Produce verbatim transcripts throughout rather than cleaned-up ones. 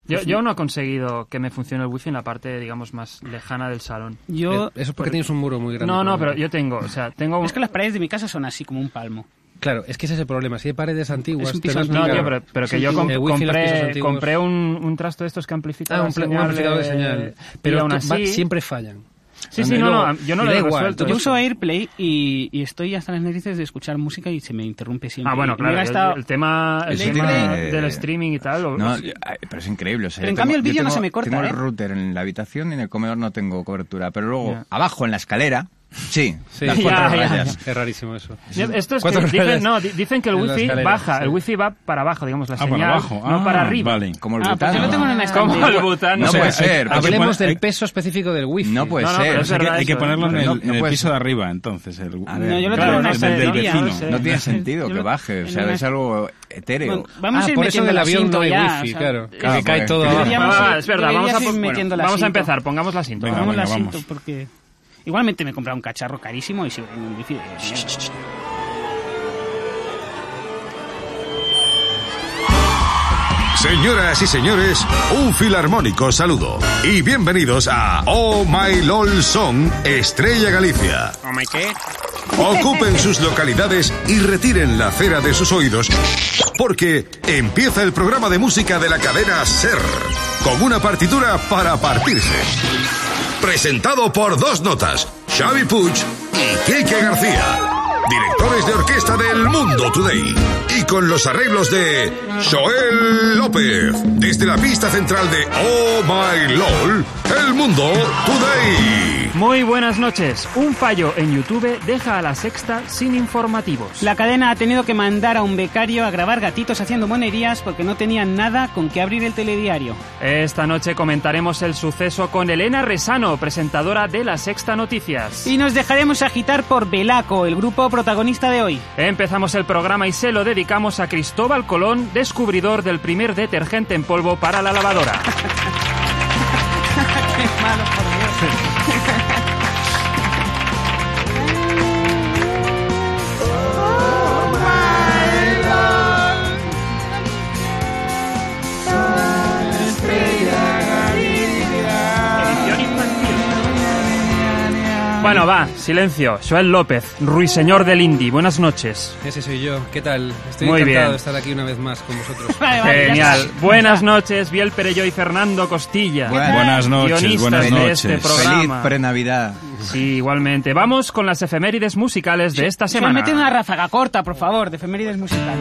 Yo, yo no he conseguido que me funcione el wifi en la parte, digamos, más lejana del salón. Yo... Eso es porque tienes un muro muy grande. No, no, pero yo tengo, o sea, tengo... Es que las paredes de mi casa son así, como un palmo. Claro, es que ese es el problema. Si hay paredes antiguas... Es un piso te antiguo. No, tío, pero, pero que yo comp- El wifi en los pisos compré, antiguos- compré un, un trasto de estos que amplifican Ah, la un, pla- un señal, amplificador de eh, señal. y Pero aún que así... va- siempre fallan. Sí, sí, no, no, yo no lo me he da igual, resuelto. Yo eso. uso AirPlay y, y estoy hasta las narices de escuchar música y se me interrumpe siempre. Ah, bueno, Y me he claro, gastado- el, el tema, el Eso tema tiene- del streaming y tal... o- No, o- ay, pero es increíble. O sea, Pero yo en tengo- cambio el yo vídeo no tengo- se me corta, Tengo ¿eh? el router en la habitación y en el comedor no tengo cobertura. Pero luego, Ya. abajo en la escalera, sí, Sí, las ya, cuatro ya, rayas. Es rarísimo eso. Esto es Cuatro que dicen, rayas no, di- dicen que el en la wifi escalera, baja, sí. el wifi va para abajo, digamos, la Ah, para señal, abajo. no Ah, para arriba. Vale. Como el Ah, pues yo butano. lo tengo en una Como estantería. el butano. No O sea, puede hay- ser. hay que Hablemos poner- del peso específico del wifi. No puede No, no, ser. pero es Hay que, verdad hay que eso, ponerlo ¿eh? en No, el, no en el puede piso ser. de arriba, entonces. El, A ver, No, yo lo el- tengo en una el del estantería, vecino. no sé. No tiene sentido Yo que lo- baje. O en sea, una- es algo etéreo. Bueno, vamos Ah, a ir por eso metiendo del el avión no hay asiento ya, wifi, o sea, claro. eh, Que cae joder, todo que abajo. deberíamos- Va, va, va, es verdad, vamos a, deberías ir bueno, metiendo el vamos a asiento. empezar, pongamos la cinta. Venga, Pongamos el venga, asiento vamos. porque igualmente me he comprado un cacharro carísimo y si en un wifi de mierda. Señoras y señores, un filarmónico saludo y bienvenidos a Oh My LOL Song Estrella Galicia. ¿Oh my qué? Ocupen sus localidades y retiren la cera de sus oídos porque empieza el programa de música de la cadena SER con una partitura para partirse. Presentado por dos notas, Xavi Puig y Quique García, directores de orquesta del Mundo Today, y con los arreglos de Joel López, desde la pista central de Oh My LOL, el Mundo Today. Muy buenas noches. Un fallo en YouTube deja a La Sexta sin informativos. La cadena ha tenido que mandar a un becario a grabar gatitos haciendo monerías porque no tenían nada con que abrir el telediario. Esta noche comentaremos el suceso con Elena Resano, presentadora de La Sexta Noticias. Y nos dejaremos agitar por Belaco, el grupo protagonista de hoy. Empezamos el programa y se lo dedicamos a Cristóbal Colón, descubridor del primer detergente en polvo para la lavadora. Qué malo, por Dios. Bueno, va, silencio. Joel López, ruiseñor del indie. Buenas noches. Ese soy yo. ¿Qué tal? Estoy Muy encantado bien. de estar aquí una vez más con vosotros. Vale, vale, ya Genial. está. Buenas noches, Biel Perelló y Fernando Costilla. Buenas- Buenas noches, guionistas buenas de noches. este Feliz programa. pre-Navidad. Sí, igualmente. Vamos con las efemérides musicales de esta Se semana. mete una ráfaga corta, por favor, de efemérides musicales.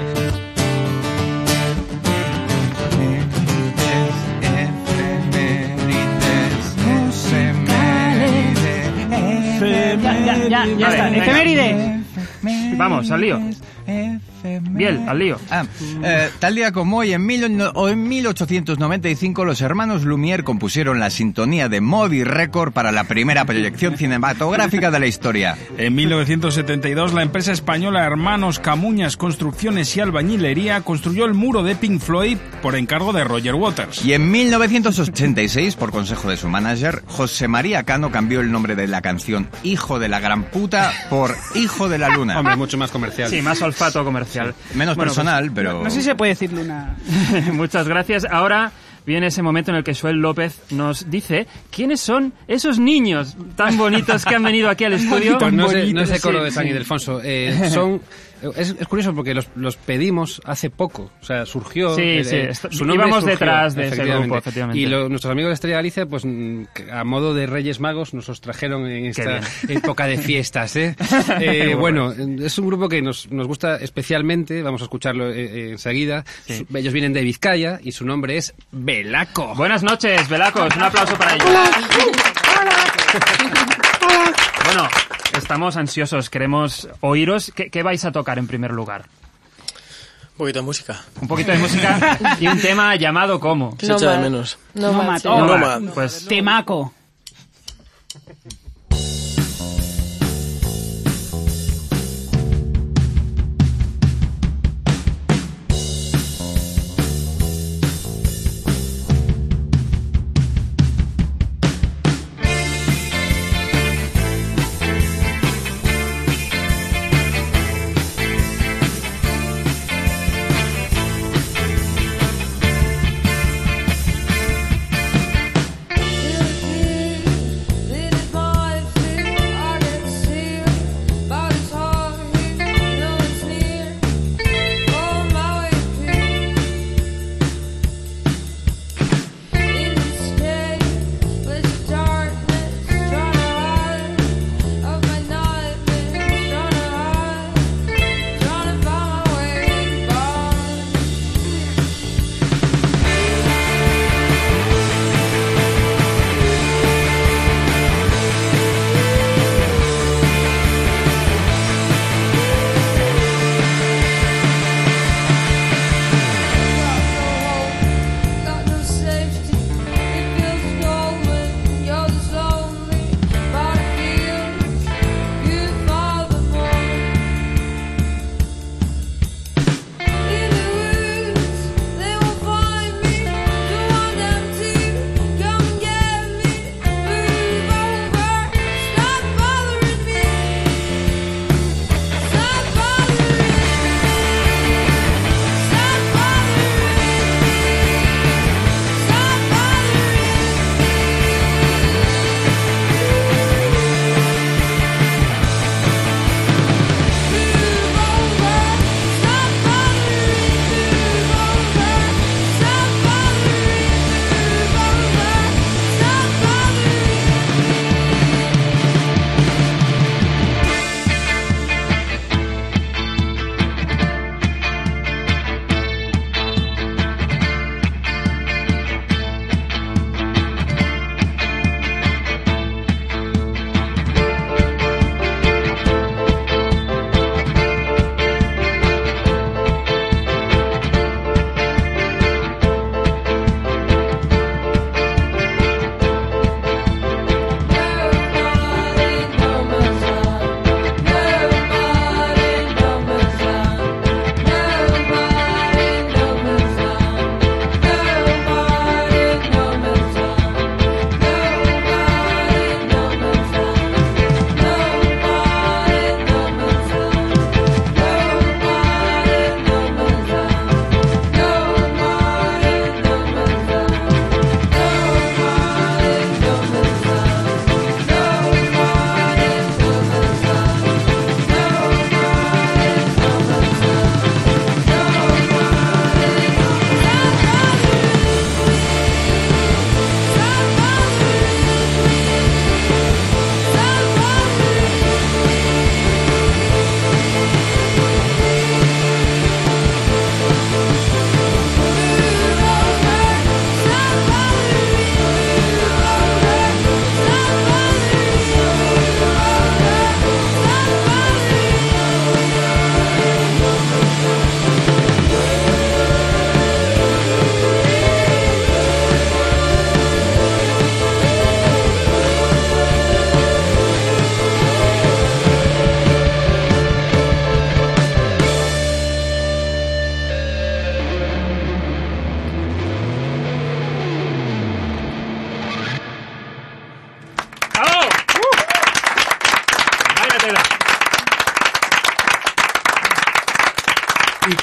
Ya, ya, ya, ya Vale, está. venga. Efemérides. Vamos, al lío. Biel, al lío. Ah, eh, tal día como hoy, en, mil, no- o en mil ochocientos noventa y cinco, los hermanos Lumière compusieron la sintonía de Moby Record para la primera proyección cinematográfica de la historia. En mil novecientos setenta y dos, la empresa española Hermanos Camuñas Construcciones y Albañilería construyó el muro de Pink Floyd por encargo de Roger Waters. Y en mil novecientos ochenta y seis, por consejo de su manager, José María Cano cambió el nombre de la canción Hijo de la Gran Puta por Hijo de la Luna. Hombre, mucho más comercial. Sí, más olfato comercial. Menos Bueno, personal, pero... No sé si se puede decirle una... pues, muchas gracias. Ahora viene ese momento en el que Joel López nos dice quiénes son esos niños tan bonitos que han venido aquí al estudio. Pues no sé, no sé Sí, coro de San sí. Ildefonso. Eh, son, es, es curioso porque los, los pedimos hace poco. O sea, surgió. Sí, eh, sí, eh, est- su nombre íbamos surgió, detrás de ese efectivamente. grupo, efectivamente. Y lo- nuestros amigos de Estrella Galicia, pues mm, que a modo de Reyes Magos, nos los trajeron en esta bien. época de fiestas. ¿eh? Eh, bueno, es un grupo que nos, nos gusta especialmente. Vamos a escucharlo eh, eh, enseguida. Sí. Su- ellos vienen de Vizcaya y su nombre es Belaco. Buenas noches, Velacos. Un aplauso para ellos. Bueno, estamos ansiosos. Queremos oíros. ¿Qué, qué vais a tocar en primer lugar? Un poquito de música. Un poquito de música y un tema llamado ¿cómo? Se echa de menos. No, Nomad, mato. sí. Nomad. Pues Temaco.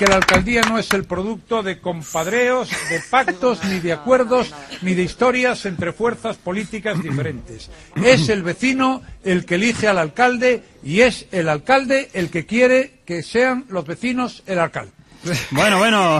que la alcaldía no es el producto de compadreos, de pactos, ni de acuerdos, ni de historias entre fuerzas políticas diferentes. Es el vecino el que elige al alcalde y es el alcalde el que quiere que sean los vecinos el alcalde. Bueno, bueno.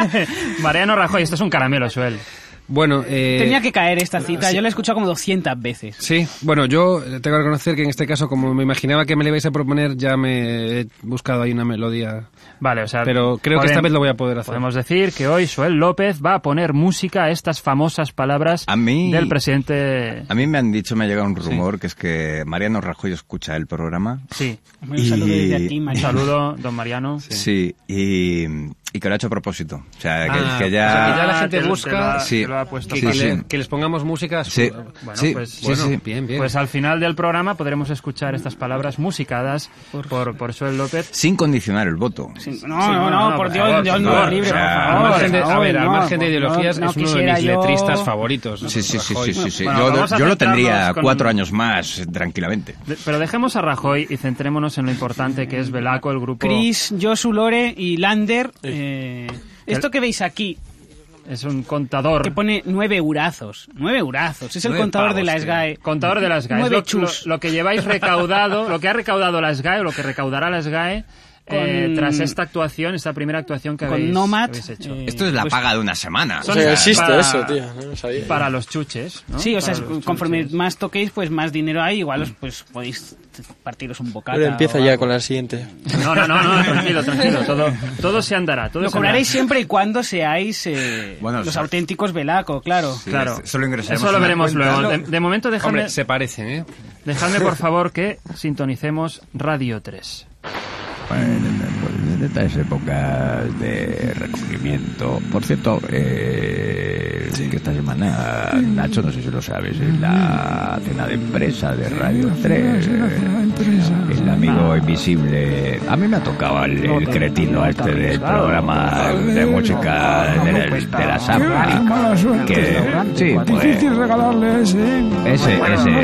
Mariano Rajoy, esto es un caramelo, Joel. Bueno, eh... Tenía que caer esta cita, sí. Yo la he escuchado como doscientas veces. Sí, bueno, yo tengo que reconocer que en este caso, como me imaginaba que me le ibais a proponer, ya me he buscado ahí una melodía. Vale, o sea... Pero creo que esta vez lo voy a poder hacer. Podemos decir que hoy Joel López va a poner música a estas famosas palabras a mí, del presidente... A mí me han dicho, me ha llegado un rumor, sí. que es que Mariano Rajoy escucha el programa. Sí. Un saludo y... desde aquí, Mariano. Un saludo, don Mariano. Sí, sí y, y que lo ha hecho a propósito. O sea, que, ah, que ya... O sea, que ya la gente te, busca... Te lo ha, sí. te lo ha puesto que, sí, que, sí. le, que les pongamos música a su... Sí. Bueno, sí. pues, Sí, bueno, sí. Bien, bien. Pues al final del programa podremos escuchar estas palabras musicadas por, por, por Joel López. Sin condicionar el voto. Sí, no, no, no, no, no, por Dios, Dios no lo libre, por Al favor. margen de, a ver, al no, margen de ideologías, no, no es uno de mis yo... letristas favoritos. ¿no? Sí, sí, sí, sí, sí, sí. Bueno, yo yo lo tendría con... cuatro años más, tranquilamente. De, pero dejemos a Rajoy y centrémonos en lo importante que es Belaco, el grupo... Chris, Josu, Lore y Lander. Eh, esto que veis aquí... Es un contador. Que pone nueve eurazos. Nueve eurazos. Es el nueve contador pavos, de la tío. SGAE. Contador de la SGAE. Nueve Lo, lo, chus. lo que lleváis recaudado, lo que ha recaudado la SGAE, o lo que recaudará la SGAE, Con... eh, tras esta actuación, esta primera actuación que con habéis, Nomad, habéis hecho. Eh, Esto es la pues, paga de una semana. Son o sea, existe para, eso, tío. No lo sabía. Para los chuches, ¿no? Sí, o sea, Para los conforme chuches. más toquéis, pues más dinero hay. Igual os, pues podéis partiros un bocata. Pero empieza o ya algo. con la siguiente. No, no, no, no, tranquilo, tranquilo. Todo, todo se andará. Todo Lo se andará. cobraréis siempre y cuando seáis eh, Bueno, los sí. auténticos Belaco, claro. Sí, Claro. Solo ingresaremos Eso lo una veremos cuenta. luego. De, de momento, dejadme, Hombre, se parecen, ¿eh? dejadme, por favor, que sintonicemos Radio tres. Bueno, pues en estas épocas de recogimiento. Por cierto, eh, que esta semana, Nacho, no sé si lo sabes, es la cena de empresa de Radio tres. El amigo invisible. A mí me ha tocado el, el cretino este del programa de música de, de, de la Samba. Que, sí, pues, difícil regalarle ese. Ese,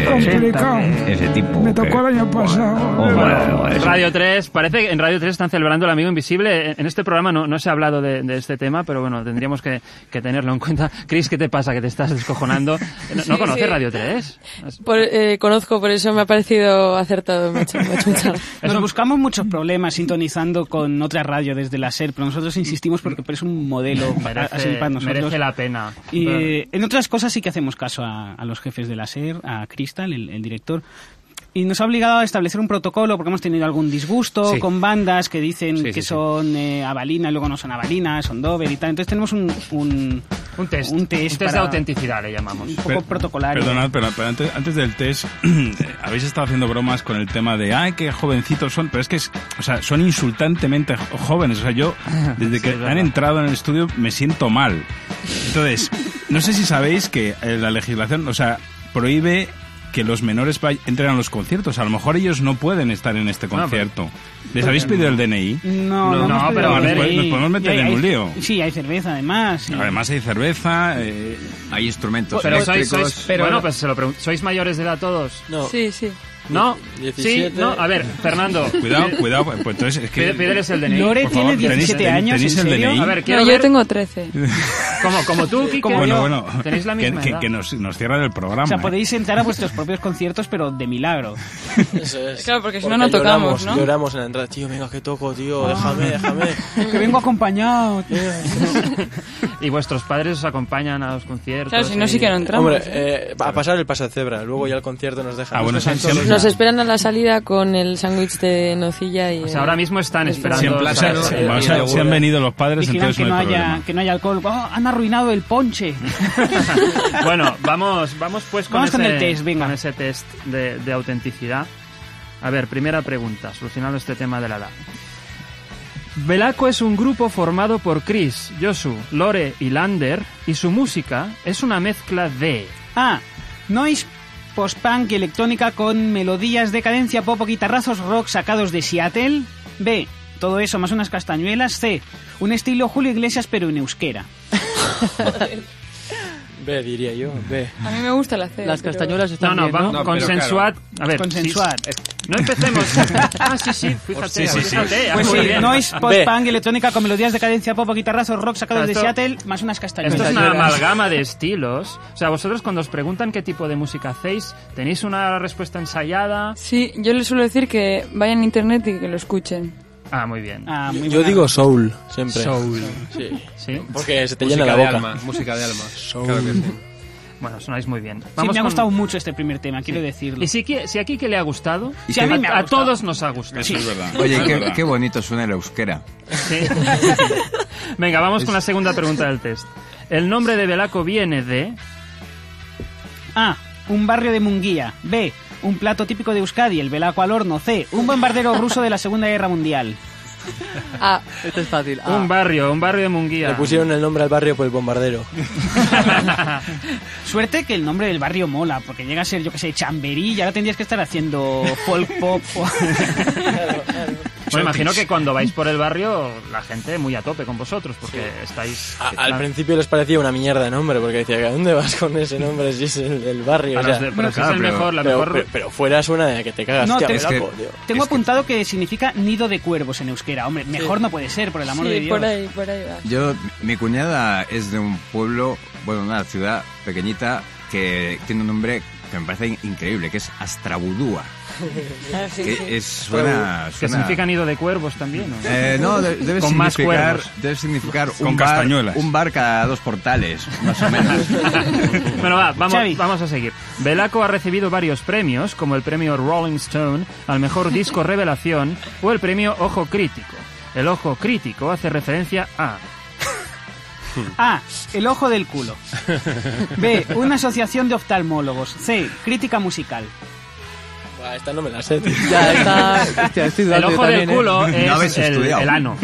ese, ese tipo. Me tocó que, el año pasado. Oh, bueno, ese. Radio tres, parece que en Radio tres están celebrando el amigo invisible. En este programa no, no se ha hablado de, de este tema, pero bueno, tendríamos que, que tenerlo en cuenta. Chris, ¿qué te pasa? Que te estás descojonando. ¿No, ¿no Sí, conoces sí. Radio tres? Por, eh, conozco, por eso me ha parecido acertado. Me ha hecho, me ha hecho mucha gracia. Nos buscamos muchos problemas sintonizando con otra radio desde la SER, pero nosotros insistimos porque es un modelo para, así Merece, para nosotros. merece la pena. Y eh, en otras cosas sí que hacemos caso a, a los jefes de la SER, a Crystal, el, el director. Y nos ha obligado a establecer un protocolo porque hemos tenido algún disgusto Sí. con bandas que dicen Sí, que sí, sí. son eh, Avalina y luego no son Avalina, son Dover y tal. Entonces tenemos un, un, Un test. un test, Un test de para- autenticidad, le llamamos. un poco Per- protocolario. Perdonad, pero, pero antes, antes del test, habéis estado haciendo bromas con el tema de, ay, qué jovencitos son, pero es que es, o sea, son insultantemente jo- jóvenes. O sea, yo, desde que es verdad. han entrado en el estudio, me siento mal. Entonces, no sé si sabéis que eh, la legislación, o sea, prohíbe que los menores vay- entren a los conciertos. A lo mejor ellos no pueden estar en este Bueno, concierto. ¿Les habéis pedido el D N I? No, No, no, hemos no, pero pedido a ver, D N I. nos podemos meter Y hay- en un hay- lío. Sí, hay cerveza además. sí. Además hay cerveza. Eh, Hay instrumentos Pero sois, eléctricos. sois, pero- bueno, pues se lo pregun- ¿sois mayores de edad todos? No. Sí, sí. ¿No? diecisiete. Sí, no. A ver, Fernando. cuidado, cuidado. Pues entonces es que... Pide- Pídeles el D N I. Lore por tiene favor, tenéis- diecisiete tenéis- años, tenéis ¿en el serio? D N I. A ver, quiero No, yo ver, tengo trece. como, como tú, Quique. Como Bueno, yo. bueno. Tenéis la que, misma que, edad. que nos, nos cierran el programa. O sea, ¿eh? podéis entrar a vuestros propios conciertos, pero de milagro. Eso es. Claro, porque si no, no tocamos, lloramos, ¿no? Lloramos en la entrada. Tío, venga, que toco, tío. Déjame, déjame. Que vengo acompañado, tío. Y vuestros padres os acompañan a los conciertos. Claro, si no, y- sí que no entramos. Hombre, eh, a pasar el pase de cebra. Luego ya el concierto nos deja. Ah, bueno, Nos dejan sí, sí, solos. sí. Nos esperan a la salida con el sándwich de nocilla y... O sea, ahora mismo están esperando. Siempre, o sea, para- si- eh, o sea, si han venido los padres, Vigilan entonces que no no hay haya, problema. que no haya alcohol. ¡Oh, han arruinado el ponche! Bueno, vamos, vamos pues con, Vamos ese, con el test, venga. con ese test de, de autenticidad. A ver, primera pregunta, solucionando este tema de la edad. Belaco es un grupo formado por Chris, Josu, Lore y Lander, y su música es una mezcla de... A. Noise, post-punk y electrónica con melodías de cadencia, pop o guitarrazos rock sacados de Seattle. B. Todo eso más unas castañuelas. C. Un estilo Julio Iglesias pero en euskera. B, diría yo. B. A mí me gusta la C. Las pero- castañuelas No, están no, bien, va- ¿no? No, pero consensuad. A ver, Consensuar. si- No empecemos. Ah, sí, sí, fíjate. Sí, sí, sí. fíjate, Pues muy sí, bien. noise, post-punk, electrónica con melodías de cadencia pop, guitarrazos, rock sacados de Esto- Seattle, más unas castañuelas. Esto es una amalgama de estilos. O sea, vosotros cuando os preguntan qué tipo de música hacéis, ¿tenéis una respuesta ensayada? Sí, yo les suelo decir que vayan a internet y que lo escuchen. Ah, muy bien. Ah, muy Yo buena. digo soul, siempre. Soul. Sí. ¿Sí? Porque se te Música llena la de boca. alma, música de alma. Claro que sí. Bueno, sonáis muy bien. Sí, Vamos me ha con- gustado mucho este primer tema, quiero decirlo. Y si, qui- si aquí que le ha gustado, Sí, a mí me ha a gustado. todos nos ha gustado. Eso es verdad. Oye, Eso es qué, verdad. qué bonito suena el euskera. Sí. Venga, vamos con la segunda pregunta del test. El nombre de Belaco viene de... A. Un barrio de Munguía. B. Un plato típico de Euskadi, el belaco al horno. C. Un bombardero ruso de la Segunda Guerra Mundial. Ah, Esto es fácil. Ah. Un barrio, un barrio de Munguía. Le pusieron el nombre al barrio por el bombardero. Suerte que el nombre del barrio mola, porque llega a ser, yo que sé, Chamberí, y ahora tendrías que estar haciendo folk pop. o- Bueno, imagino que cuando vais por el barrio, la gente muy a tope con vosotros, porque estáis... A- al principio les parecía una mierda de nombre, porque decía, ¿a dónde vas con ese nombre si es el, el barrio? A O sea, los de- pero bueno, si claro, es el pero- mejor, la pero, mejor... pero- pero fuera suena de que te cagas. No, Hostia, te- Belaco, es que- tío. Tengo apuntado que significa nido de cuervos en euskera. Hombre, mejor no puede ser, por el amor de sí, Dios. por ahí, por ahí va. Yo, mi cuñada es de un pueblo, bueno, una ciudad pequeñita que tiene un nombre que me parece increíble, que es Astrabudúa. Ah, sí, Que sí. es, suena, Que suena- significa nido de cuervos también, ¿no? Eh, no, de- debe Con más significar, cuervos. debe significar Con un bar, castañuelas. un bar cada dos portales, más o menos. Bueno, va, vamos, Xavi. vamos a seguir. Belaco ha recibido varios premios, como el premio Rolling Stone al mejor disco revelación o el premio Ojo Crítico. El Ojo Crítico hace referencia a... A. El ojo del culo. B. Una asociación de oftalmólogos. C. Crítica musical. Buah, esta no me la sé, tío. Ya está. Hostia, estoy El dudando yo Ojo del también, ¿eh? Culo No habéis es el, estudiado. el ano.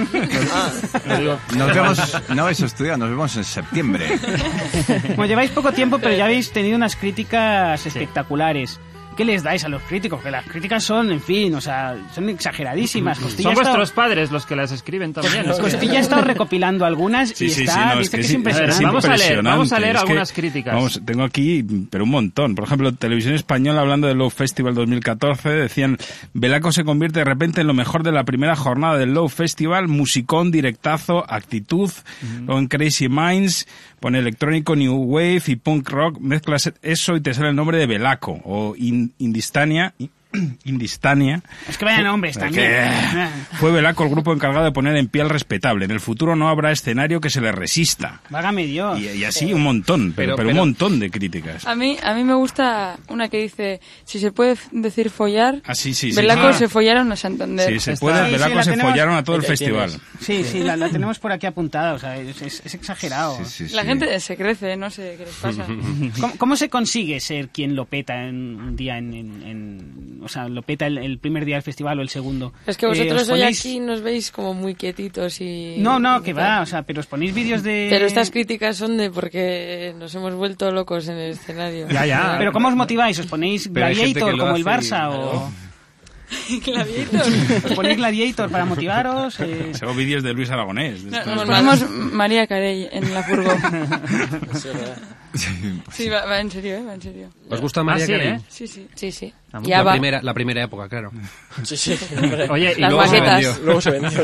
Lo digo. Nos vemos, no habéis estudiado, nos vemos en septiembre. Bueno, lleváis poco tiempo, pero ya habéis tenido unas críticas espectaculares. ¿Qué les dais a los críticos? Que las críticas son, en fin, o sea, son exageradísimas. Costilla Son ha estado- vuestros padres los que las escriben también. es que- Costilla ha estado recopilando algunas Sí, y sí, está, sí, no, dice que es, sí, impresionante. A ver, vamos a leer, vamos a leer impresionante. Es que, algunas críticas. Vamos, tengo aquí, pero un montón. Por ejemplo, Televisión Española, hablando del Low Festival dos mil catorce, decían, Belaco se convierte de repente en lo mejor de la primera jornada del Low Festival, musicón, directazo, actitud, luego en Crazy Minds, pone electrónico, new wave y punk rock, mezclas eso y te sale el nombre de Belaco, o In- Indistania, Indistania. Es que vaya nombres también. Que fue Belaco el grupo encargado de poner en pie al respetable. En el futuro no habrá escenario que se le resista. Válgame Dios. Y, y así un montón, pero, Pero- pero un pero- montón de críticas. A mí, a mí me gusta una que dice, si se puede f- decir follar, Ah, sí, sí, sí. Belaco Ah. se follaron a Santander. Sí, se Está- puede, Sí, Belaco sí, la se tenemos. follaron a todo el Ahí festival. tienes. Sí, sí, la, la tenemos por aquí apuntada, o sea, es, es- es exagerado. Sí, sí, La sí. gente se crece, no sé qué les pasa. ¿Cómo, cómo se consigue ser quien lo peta en un día en, en- en- o sea, lo peta el, el primer día del festival o el segundo? Es que Eh, vosotros ¿os hoy ponéis- aquí nos veis como muy quietitos y... No, no, que y va, tal. o sea, pero os ponéis vídeos de... Pero estas críticas son de porque nos hemos vuelto locos en el escenario. Ya, ya. Pero ¿cómo os motiváis? ¿Os ponéis Pero hay gente Gladiator que lo como el hace y- Barça o...? Gladiator. ¿Os ponéis Gladiator para motivaros? Eh, Hago vídeos de Luis Aragonés. de No, estas nos cosas. ponemos María Carey en la furgo. Eso es verdad. Sí, va, va en serio, ¿eh? Va en serio. ¿Os gusta María Ah, sí, Carey? ¿eh? Sí, sí, sí, sí. Ah, Ya La va. primera, la primera época, claro. Sí, sí. hombre. Oye, y Las luego, se maquetas. vendió. Luego se vendió.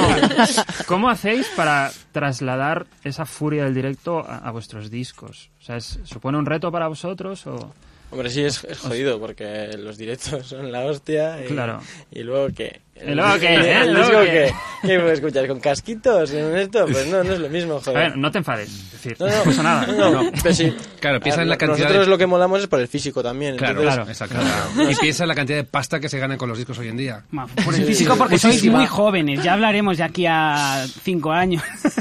¿cómo hacéis para trasladar esa furia del directo a, a vuestros discos? O sea, ¿es- ¿supone un reto para vosotros o...? Hombre, sí, es, es jodido porque los directos son la hostia. Y, Claro. Y luego qué. ¿Y luego qué, El, eh? el ¿Luego disco qué? que, ¿qué puedes escuchar? ¿Con casquitos? ¿En esto? Pues no, no es lo mismo, A joder. ver, no te enfades. Es decir, No, no, no, pasa nada. No, no, pero sí. Claro, piensa A en la ver, cantidad Nosotros de- lo que molamos es por el físico también. Claro, entonces, claro, exacto. Y piensa en la cantidad de pasta que se gana con los discos hoy en día. ma, por el físico porque sois muy jóvenes, ya hablaremos de aquí a cinco años.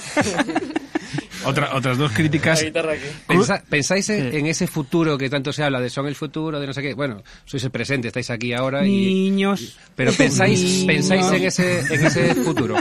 Otra, otras dos críticas. La guitarra aquí. Pensa- ¿Pensáis en, Sí. en ese futuro que tanto se habla de son el futuro, de no sé qué? Bueno, sois el presente, estáis aquí ahora y... Niños. Pero pensáis, Niños. pensáis en ese, en ese futuro.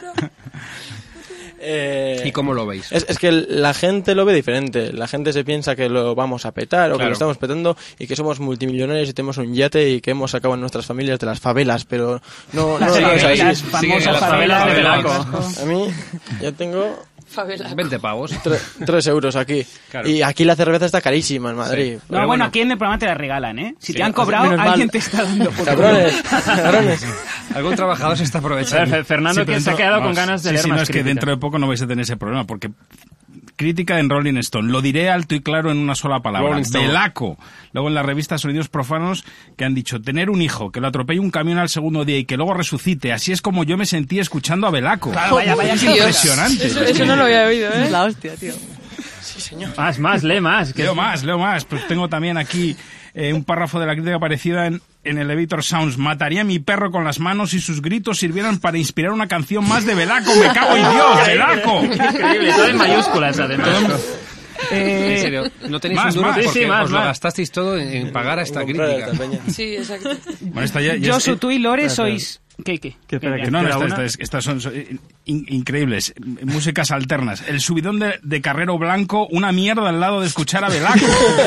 Eh, ¿Y cómo lo veis? Es, es que la gente lo ve diferente. La gente se piensa que lo vamos a petar o que Claro. lo estamos petando y que somos multimillonarios y tenemos un yate y que hemos sacado a nuestras familias de las favelas, pero no, no, Las no es favelas, así. famosas Sigue la favelas favela de de Belaco. A mí, yo tengo Favelaco. veinte pavos. Tre- tres euros aquí. Claro. Y aquí la cerveza está carísima en Madrid. No, Pero bueno, bueno, aquí en el programa te la regalan, ¿eh? Si Sí, te han cobrado, menos mal. alguien te está dando por cabrones, cabrones. Algún trabajador se está A ver, aprovechando. Fe- Fernando Sí, pero que se ha dentro- quedado con vamos, ganas de sí, leer sí, más no, es que crítica. dentro de poco no vais a tener ese problema, porque crítica en Rolling Stone, lo diré alto y claro en una sola palabra, Rolling Stone. Velaco. Luego en la revista Sonidos Profanos, que han dicho, tener un hijo, que lo atropelle un camión al segundo día y que luego resucite, así es como yo me sentí escuchando a Velaco. Claro, vaya, vaya, es Dios. impresionante. Eso, eso no lo había oído, ¿eh? Es la hostia, tío. Sí, señor. Más, más, lee más. Que Leo más, leo más. Pues tengo también aquí eh, un párrafo de la crítica parecida en, en Elevator Sounds. Mataría a mi perro con las manos y sus gritos sirvieran para inspirar una canción más de Velaco. ¡Me cago en Dios, Velaco! Increíble, todo en mayúsculas además. En serio, no tenéis más, un duro más. porque Sí, sí, más, os lo más. gastasteis todo en, en pagar a esta Comprar crítica. esta peña. Sí, exacto. Bueno, esta ya, ya Josu, es- tú y Lore espera, sois... ¿Qué, qué? Que espera, ¿Qué? que No, no, queda esta- una. esta- estas son, son in- increíbles. Músicas alternas. El subidón de, de Carrero Blanco, una mierda al lado de escuchar a Velaco.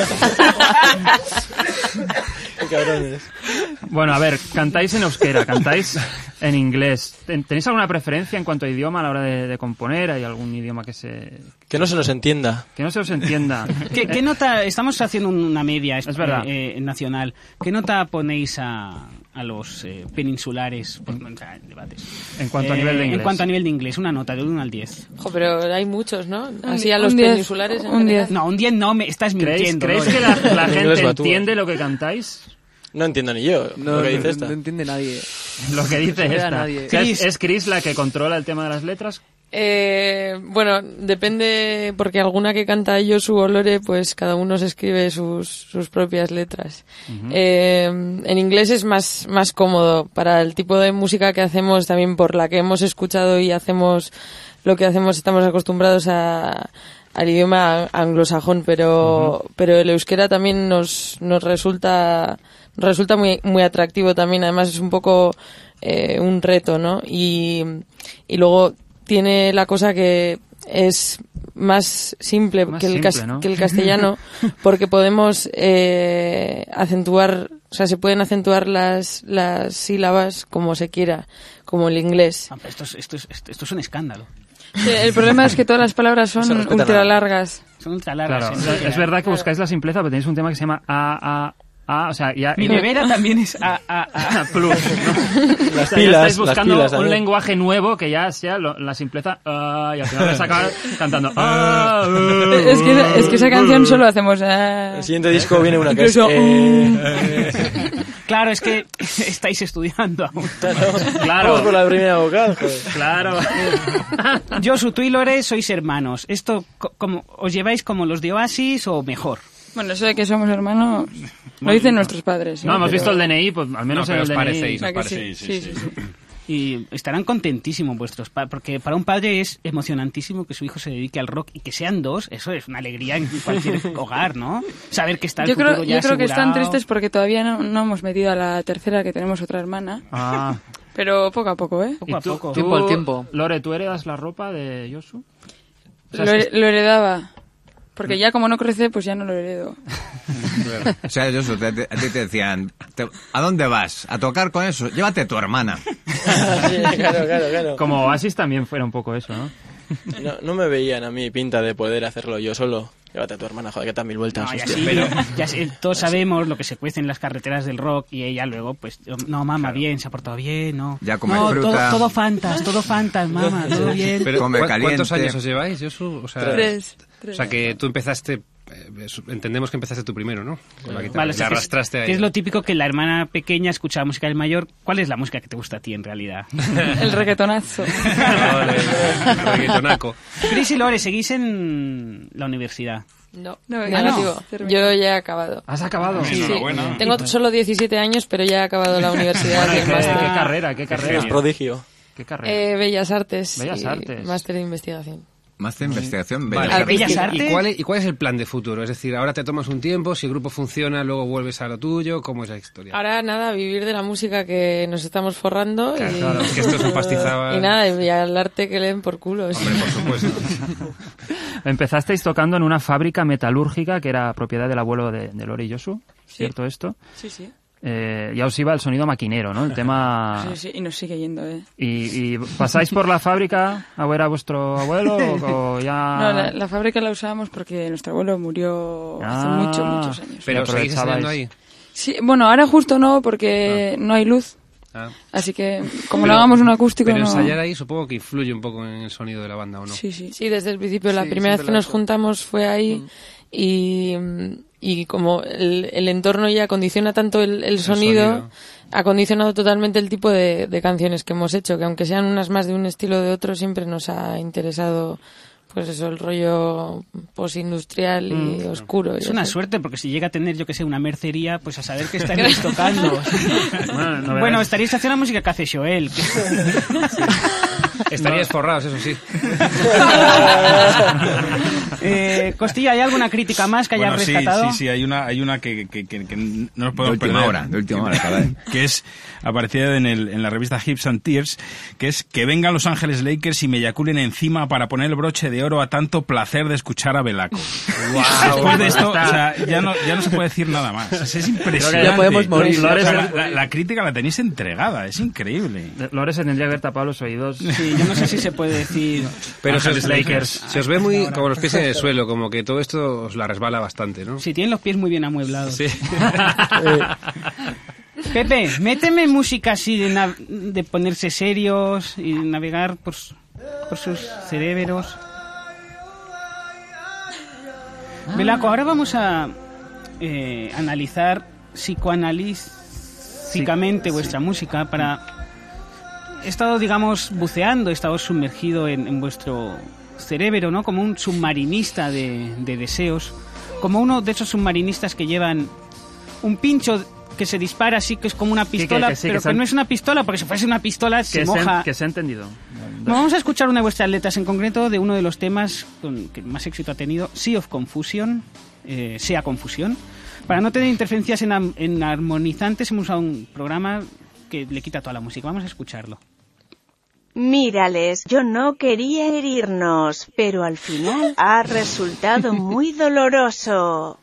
Qué cabrones. Bueno, a ver, cantáis en euskera, cantáis en inglés. ¿Ten- ¿Tenéis alguna preferencia en cuanto a idioma a la hora de, de componer? ¿Hay algún idioma que se Que no se nos entienda. que no se os entienda? ¿Qué, qué nota? Estamos haciendo una media Es verdad. eh, eh, nacional. ¿Qué nota ponéis a, a los eh, peninsulares? Por, o sea, en debates. En cuanto a Eh, nivel de inglés. En cuanto a nivel de inglés, una nota de uno al diez. Jo, pero hay muchos, ¿no? Así di- a los un diez, peninsulares en un general. diez. No, un diez no, me estás ¿Creéis, mintiendo. ¿creéis Lore. que la, la En gente inglés batúa. entiende lo que cantáis? No entiendo ni yo No, lo que no, dice esta. no entiende nadie. Lo que dice No vea esta. nadie. O sea, Chris. ¿Es, ¿Es Chris la que controla el tema de las letras? Eh, bueno, depende, porque alguna que canta Josu o Lore, pues cada uno se escribe sus, sus propias letras. Eh, en inglés es más, más cómodo para el tipo de música que hacemos, también por la que hemos escuchado y hacemos lo que hacemos, estamos acostumbrados a, al idioma anglosajón, pero, pero el euskera también nos, nos resulta, nos resulta muy, muy atractivo también, además es un poco, eh, un reto, ¿no? Y, y luego tiene la cosa que es más simple, Más que, el simple, cas- ¿no? que el castellano, porque podemos eh, acentuar, o sea, se pueden acentuar las, las sílabas como se quiera, como el inglés. Ah, pero esto, es, esto, es, esto, esto es un escándalo. Sí, el problema es que todas las palabras No se son respeta ultra nada. largas. Son ultra largas. Claro, ¿eh? es verdad que buscáis la simpleza, pero tenéis un tema que se llama A, A, A, o sea, ya... Mi nevera también es A, A, A. Plus, ¿no? Las O sea, ya pilas, estáis buscando las pilas un también. lenguaje nuevo que ya sea lo- la simpleza ah, y al final vais a acabar cantando ah, ah, Es que, es que esa canción solo hacemos... ah. El siguiente disco viene una que es... Incluso, eh, Claro, es que estáis estudiando aún. Claro. Vamos por la primera vocal, joder. Claro. Josu, tú y Lore sois hermanos. ¿Esto co- como, os lleváis como los de Oasis o mejor? Bueno, eso de que somos hermanos lo dicen nuestros padres. No, hemos Pero- visto el D N I, pues al No, menos pero en os el D N I. parecéis, os ¿A que parecéis. sí? Sí, sí, sí. Y estarán contentísimos vuestros padres, porque para un padre es emocionantísimo que su hijo se dedique al rock y que sean dos, eso es una alegría en cualquier hogar, ¿no? Saber que está el Yo creo, futuro ya yo creo que están asegurado. tristes porque todavía no, no hemos metido a la tercera, que tenemos otra hermana. Ah. Pero poco a poco, ¿eh? Poco ¿Y a tú- poco. tú, Tiempo al tiempo. Lore, ¿tú heredas la ropa de Josu? O sea, Lo, es he- lo heredaba. Porque ya como no crece, pues ya no lo heredo. O sea, Josu, te- te- a ti te decían, te- ¿a dónde vas? ¿A tocar con eso? Llévate a tu hermana. Sí, claro, claro, claro. Como Oasis también fuera un poco eso, ¿no? No, no me veían a mí pinta de poder hacerlo yo solo. Llévate a tu hermana, joder, que te dan mil vueltas. No, y hostia. así, ya sé, todos sabemos lo que se cuece en las carreteras del rock y ella luego, pues, no, mamá, bien, se ha portado bien, no. Ya come no, fruta. Todo, todo fantas, todo fantas, mamá, todo bien. Pero, Come ¿cu- caliente. ¿cuántos años os lleváis, Josu? O sea, Tres. o tres. sea, que tú empezaste... eh, entendemos que empezaste tú primero, ¿no? Con la guitarra. Vale, o y sea, la que es- arrastraste ahí. que es lo típico que la hermana pequeña escucha música del mayor. ¿Cuál es la música que te gusta a ti en realidad? El reggaetonazo. Vale, reggaetonaco. Chris y Lore, ¿seguís en la universidad? No, No, no, ya no. no. digo, yo ya he acabado. ¿Has acabado? Sí, Enhorabuena. tengo solo diecisiete años, pero ya he acabado la universidad. Bueno, y el ¿qué, máster. qué carrera? ¿Qué carrera? Es prodigio. ¿Qué carrera? Eh, Bellas Artes. Bellas y Artes. Máster de investigación. Más de investigación. Vale. bella. Bellas ¿Y- Artes? ¿Y cuál, es, ¿Y cuál es el plan de futuro? Es decir, ahora te tomas un tiempo, si el grupo funciona, luego vuelves a lo tuyo, ¿cómo es la historia? Ahora nada, vivir de la música que nos estamos forrando y, Claro, es que esto es un pastizal. y nada, y al arte que leen por culo. sí. Hombre, por supuesto. Empezasteis tocando en una fábrica metalúrgica que era propiedad del abuelo de, de Lore y Josu, ¿cierto esto? Sí, sí. eh, ya os iba el sonido maquinero, ¿no? El tema... Sí, sí, y nos sigue yendo, ¿eh? ¿Y, y pasáis por la fábrica a ver a vuestro abuelo o, o ya...? No, la, la fábrica la usábamos porque nuestro abuelo murió hace Ah, muchos, muchos años. Pero seguís ensayando ahí. Sí, bueno, ahora justo no, porque Ah. no hay luz. Ah. Así que, como Pero- no hagamos un acústico, Pero no... ensayar ahí supongo que influye un poco en el sonido de la banda, ¿o no? Sí, sí. Sí, desde el principio. La Sí, primera vez siempre que lo he nos hecho. juntamos fue ahí y, y como el, el entorno ya condiciona tanto el, el sonido, sonido. ha condicionado totalmente el tipo de, de canciones que hemos hecho, que aunque sean unas más de un estilo o de otro, siempre nos ha interesado pues eso, el rollo postindustrial y Mm. oscuro. y Es una eso. suerte, porque si llega a tener, yo que sé, una mercería, pues a saber qué estaréis tocando. Bueno, no Bueno, veáis. estaréis haciendo la música que hace Joel. que- Estaríais forrados, eso sí. eh, Costilla, ¿hay alguna crítica más que hayas Bueno, sí, rescatado? sí, sí, hay una, hay una que, que, que, que no nos De podemos última perder. hora, de última hora, cada vez. Que es aparecida en, el, en la revista Hips and Tears, que es que vengan Los Ángeles Lakers y me eyaculen encima para poner el broche de oro a tanto placer de escuchar a Belaco. Después de esto, o sea, ya no, ya no se puede decir nada más. Es, es impresionante. Ya podemos morir. O sea, Lores- la, la- la crítica la tenéis entregada, es increíble. Lore se tendría que haber tapado los oídos. Sí, yo no sé si se puede decir... Pero se os, Ángeles Lakers. se os ve muy como los pies en el suelo, como que todo esto os la resbala bastante, ¿no? Si tienen los pies muy bien amueblados. Sí. Pepe, méteme música así de, nav- de ponerse serios y navegar por, su- por sus cerebros. Belaco, ahora vamos a eh, analizar psicoanalíticamente vuestra música para... He estado, digamos, buceando, he estado sumergido en, en vuestro cerebro, ¿no? Como un submarinista de, de deseos, como uno de esos submarinistas que llevan un pincho que se dispara así, que es como una pistola, que sí, que pero se que han- no es una pistola, porque si fuese una pistola se Que se, moja. que se ha entendido. Bueno, vamos a escuchar una de vuestras letras, en concreto de uno de los temas con, que más éxito ha tenido, Sea of Confusion, eh, Sea Confusión. Para no tener interferencias en, am- en armonizantes hemos usado un programa que le quita toda la música. Vamos a escucharlo. Mírales, yo no quería herirnos, pero al final ha resultado muy doloroso.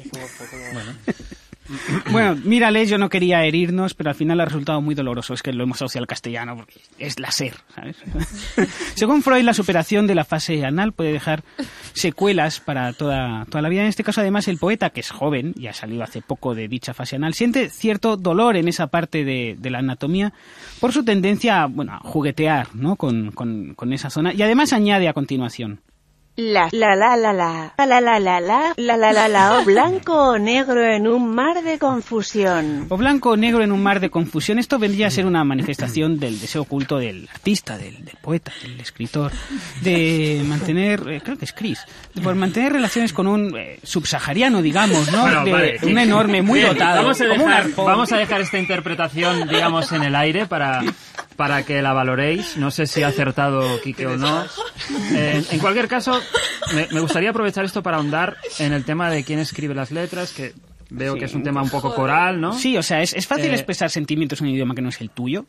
Bueno, mírales, yo no quería herirnos, pero al final ha resultado muy doloroso. Es que lo hemos asociado al castellano porque es láser, ¿sabes? Según Freud, la superación de la fase anal puede dejar secuelas para toda, toda la vida. En este caso, además, el poeta, que es joven y ha salido hace poco de dicha fase anal, siente cierto dolor en esa parte de, de la anatomía por su tendencia, bueno, a juguetear, ¿no? con, con, con esa zona. Y además añade a continuación. La la la la la la la la la la la la la la o blanco o negro en un mar de confusión. O blanco o negro en un mar de confusión. Esto vendría a ser una manifestación del deseo oculto del artista, del, del poeta, del escritor, de mantener, eh, creo que es Chris, de por mantener relaciones con un eh, subsahariano, digamos, ¿no? Bueno, de, vale, un enorme, muy Bien, dotado. Vamos a, como un dejar, arpón. vamos a dejar esta interpretación, digamos, en el aire para, para que la valoréis. No sé si ha acertado Quique o no. Eh, en cualquier caso, me, me gustaría aprovechar esto para ahondar en el tema de quién escribe las letras, que veo Sí. que es un tema un poco coral, ¿no? Sí, o sea, es, es fácil Eh, expresar sentimientos en un idioma que no es el tuyo.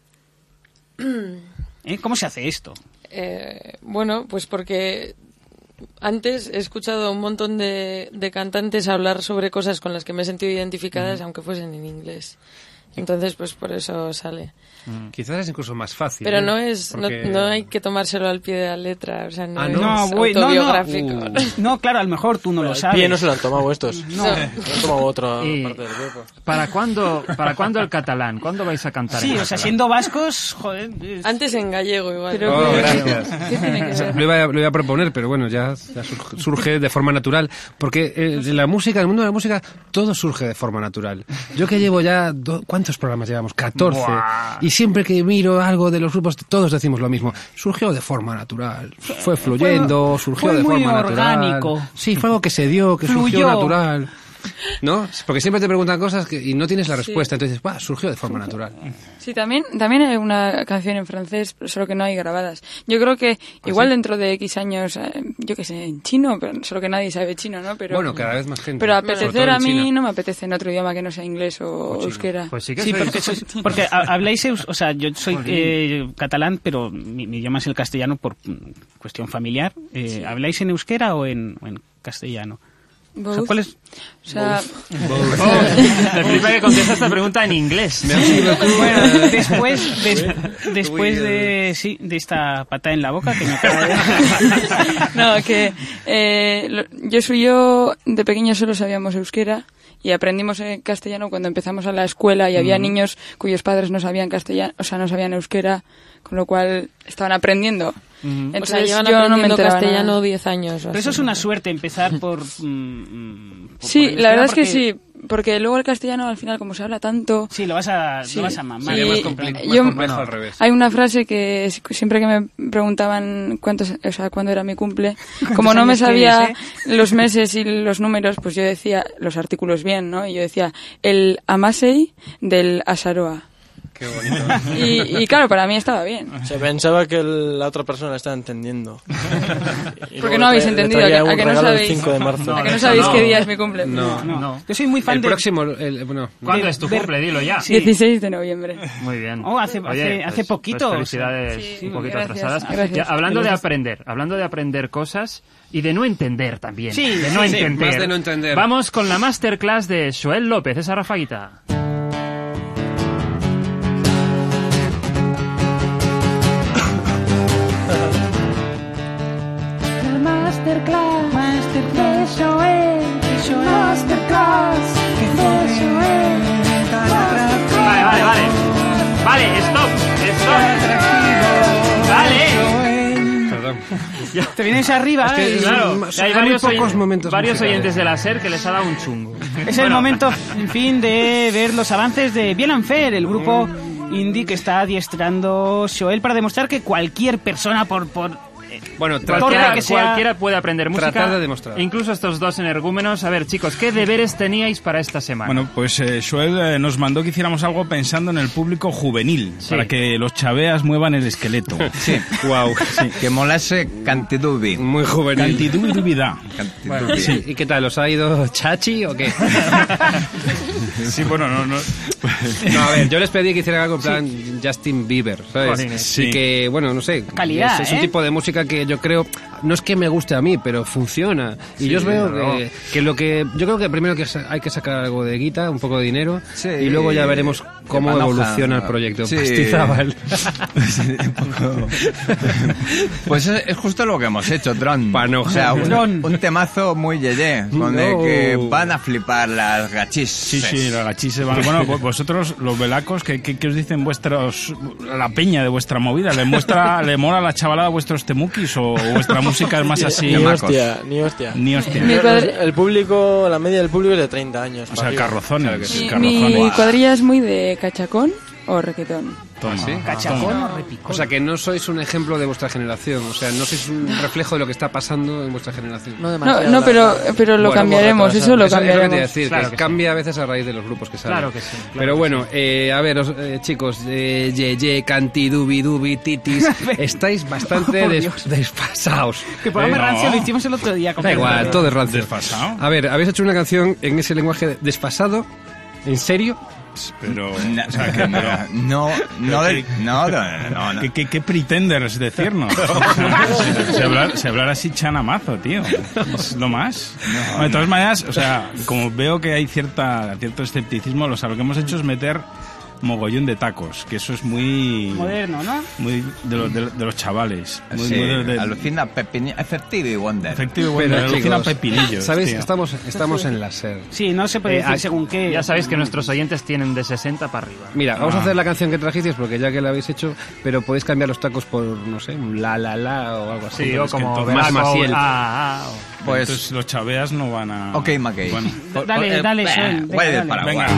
¿Eh? ¿Cómo se hace esto? Eh, bueno, pues porque antes he escuchado a un montón de, de cantantes hablar sobre cosas con las que me he sentido identificadas, aunque fuesen en inglés. Entonces, pues por eso sale. Quizás es incluso más fácil. Pero ¿eh? no es, Porque- no, no hay que tomárselo al pie de la letra, o sea, no, Ah, es no. güey, no, no. autobiográfico. Uh. No, claro, a lo mejor tú no lo Al sabes. pie no se lo han tomado estos. No. No han tomado otra Y- parte del cuerpo. ¿Para cuándo, ¿Para cuándo el catalán? ¿Cuándo vais a cantar Sí, en o sea, catalán? siendo vascos, joder... es- Antes en gallego igual. Pero Oh, que- gracias. ¿Qué tiene que ser? Lo iba, a, lo iba a proponer, pero bueno, ya, ya sur- surge de forma natural. Porque eh, en la música, en el mundo de la música, todo surge de forma natural. Yo que llevo ya... do- ¿Cuántos programas llevamos? catorce. Buah. Y siempre que miro algo de los grupos, todos decimos lo mismo. Surgió de forma natural. Fue fluyendo, surgió fue de muy forma orgánico. natural. Sí, fue algo que se dio, que surgió Fluyó. natural. ¿No? Porque siempre te preguntan cosas que, y no tienes la respuesta. Entonces, bah, surgió de forma natural. Sí, también, también hay una canción en francés, solo que no hay grabadas. Yo creo que igual dentro de X años, eh, yo qué sé, en chino, pero solo que nadie sabe chino, ¿no? Pero, Bueno, cada vez más gente. pero Sobre apetecer todo a en mí China. no me apetece en otro idioma que no sea inglés o, chino. euskera. Pues sí que Sí, sois- porque, sois- porque ha- habláis, eus- o sea, yo soy eh, catalán, pero mi, mi idioma es el castellano por mm, cuestión familiar. Eh, ¿Habláis en euskera o en, o en castellano? Both. O sea, ¿cuál es? O sea... Me flipa que contesta esta pregunta en inglés. Bueno, después, des, después de, sí, de esta patada en la boca que me acaba de... No, que eh, lo, Josu y yo de pequeños solo sabíamos euskera y aprendimos en castellano cuando empezamos a la escuela y había mm. niños cuyos padres no sabían castellano, o sea, no sabían euskera, con lo cual estaban aprendiendo. Mm-hmm. Entonces, o sea, llevan yo no me castellano diez años. Pero eso es una suerte, empezar por... Mm, por sí, por la verdad porque... es que sí, porque luego el castellano al final, como se habla tanto... Sí, lo vas a, sí. lo vas a mamar. Sí, más compli- más yo, complejo al revés. Hay una frase que siempre que me preguntaban cuántos, o sea, cuándo era mi cumple, como no me sabía tienes, eh? los meses y los números, pues yo decía los artículos bien, ¿no? Y yo decía el Amasei del Asaroa. Qué bonito. Y, y claro, para mí estaba bien. Se pensaba que la otra persona la estaba entendiendo. Porque no habéis entendido, ¿a que, a que no sabéis? cinco de marzo. ¿A que no sabéis no. qué día es mi cumple? No, no. no. Yo soy muy fan el de... próximo, el, bueno, ¿Cuándo de, es tu de, cumple? Dilo ya. Sí. dieciséis de noviembre. Muy bien. Oh, hace, Oye, hace, pues, hace poquito. Pues felicidades sí, un poquito gracias, atrasadas. gracias. Ya, hablando de aprender, hablando de aprender cosas y de no entender también. Sí, de no sí, entender. más de no entender. Vamos con la masterclass de Joel López, esa Rafaguita. Masterclass, Masterclass, Joel, Joel, Masterclass, Joel, Vale, vale, vale. Vale, stop, stop. Vale. Perdón. Ya. Te vienes arriba, Es que, ¿eh? Claro, hay hay varios, muy pocos oyen- momentos varios musicales. oyentes de la SER que les ha dado un chungo. Es el momento, en fin, de ver los avances de Bielan Fair, el grupo indie que está adiestrando Joel para demostrar que cualquier persona por... por Bueno, Cualquiera Cualquiera, que sea- cualquiera puede aprender música. Tratar de demostrar. Incluso estos dos energúmenos. A ver, chicos, ¿qué deberes teníais para esta semana? Bueno, pues eh, Joel eh, nos mandó que hiciéramos algo pensando en el público juvenil, Sí. para que los chaveas muevan el esqueleto. Sí. Wow. Sí, que molase Cantidubi. Muy juvenil. Cantidubidubidad. Cantidubi. Sí. ¿Y qué tal? ¿Os ha ido chachi o qué? Sí, bueno, no, no. No, a ver, yo les pedí que hicieran algo en plan Justin Bieber, ¿sabes? Jolines. Sí. Y que, bueno, no sé. Calidad, es, es un ¿eh? tipo de música que yo creo, no es que me guste a mí, pero funciona. Y Sí, yo os veo no. que, que lo que, yo creo que primero que sa- hay que sacar algo de guita, un poco de dinero, Sí. y luego ya veremos cómo De panoja, evoluciona el ¿no? proyecto. Sí. Pastizábal. Sí, un poco. Pues es, es justo lo que hemos hecho, Tron. Panoja. O sea, un, Tron. un temazo muy yeye, con el No. que van a flipar las gachis. Sí, sí, los gachis van. Bueno, vo- vosotros, los velacos, ¿qué, qué, qué os dicen vuestros. La peña de vuestra movida? ¿Le muestra, le mola la chavalada vuestros temukis o vuestra música es más así? Ni Temacos. hostia, ni hostia. Ni hostia. Mi cuadri- El público, la media del público es de treinta años. O para sea, arriba. carrozones. Claro que sí. Mi, carrozones. mi cuadrilla es muy de cachacón o requetón. Toma, ¿Sí? ¿Cachacón o repicón? O sea, que no sois un ejemplo de vuestra generación, o sea, no sois un reflejo de lo que está pasando en vuestra generación. No No, demasiado. no, la pero, verdad. pero lo Bueno, cambiaremos, eso Eso lo es lo que te iba a cambiaremos. decir, Claro que, que cambia a veces a raíz de los grupos que salen. Claro que sí, claro Pero que bueno, eh, a ver, os- eh, chicos, eh, ye, ye, canti, dubi, dubi, titis, estáis bastante Oh, des- Dios. desfasados. Que programa ¿eh? rancio no. lo hicimos el otro día. Da igual, todo es rancio. ¿Desfasado? A ver, habéis hecho una canción en ese lenguaje desfasado, ¿en serio? Pero. No, O sea, que, pero, no, no, del- no, no, no, no. ¿Qué, qué, qué pretenders decirnos? O sea, si, si hablar, si hablar así chanamazo, tío. Es lo más. Bueno, de todas maneras, o sea, como veo que hay cierta cierto escepticismo, o sea, lo que hemos hecho es meter mogollón de tacos, que eso es muy... Moderno, ¿no? Muy de, los- de, de los chavales. Muy, Sí, muy de, de- alucina Pepini, efectivo y Wonder. efectivo, bueno, Pero, alucina chicos, pepinillos. ¿sabéis? tío. Estamos, estamos en la SER. Sí, no se puede Eh, decir ah, según qué. Ya sabéis que nuestros oyentes tienen de sesenta para arriba. Mira, vamos Ah. a hacer la canción que trajisteis porque ya que la habéis hecho, pero podéis cambiar los tacos por, no sé, un la la la o algo así. Sí, Pero o es que como entonces- más Velaco, Maciel. ah, ah, o- Pues, Entonces los chaveas no van a... ok, McKay. Bueno, Dale, Eh, dale, eh, Joel, venga, Güey del dale. Paraguay. venga.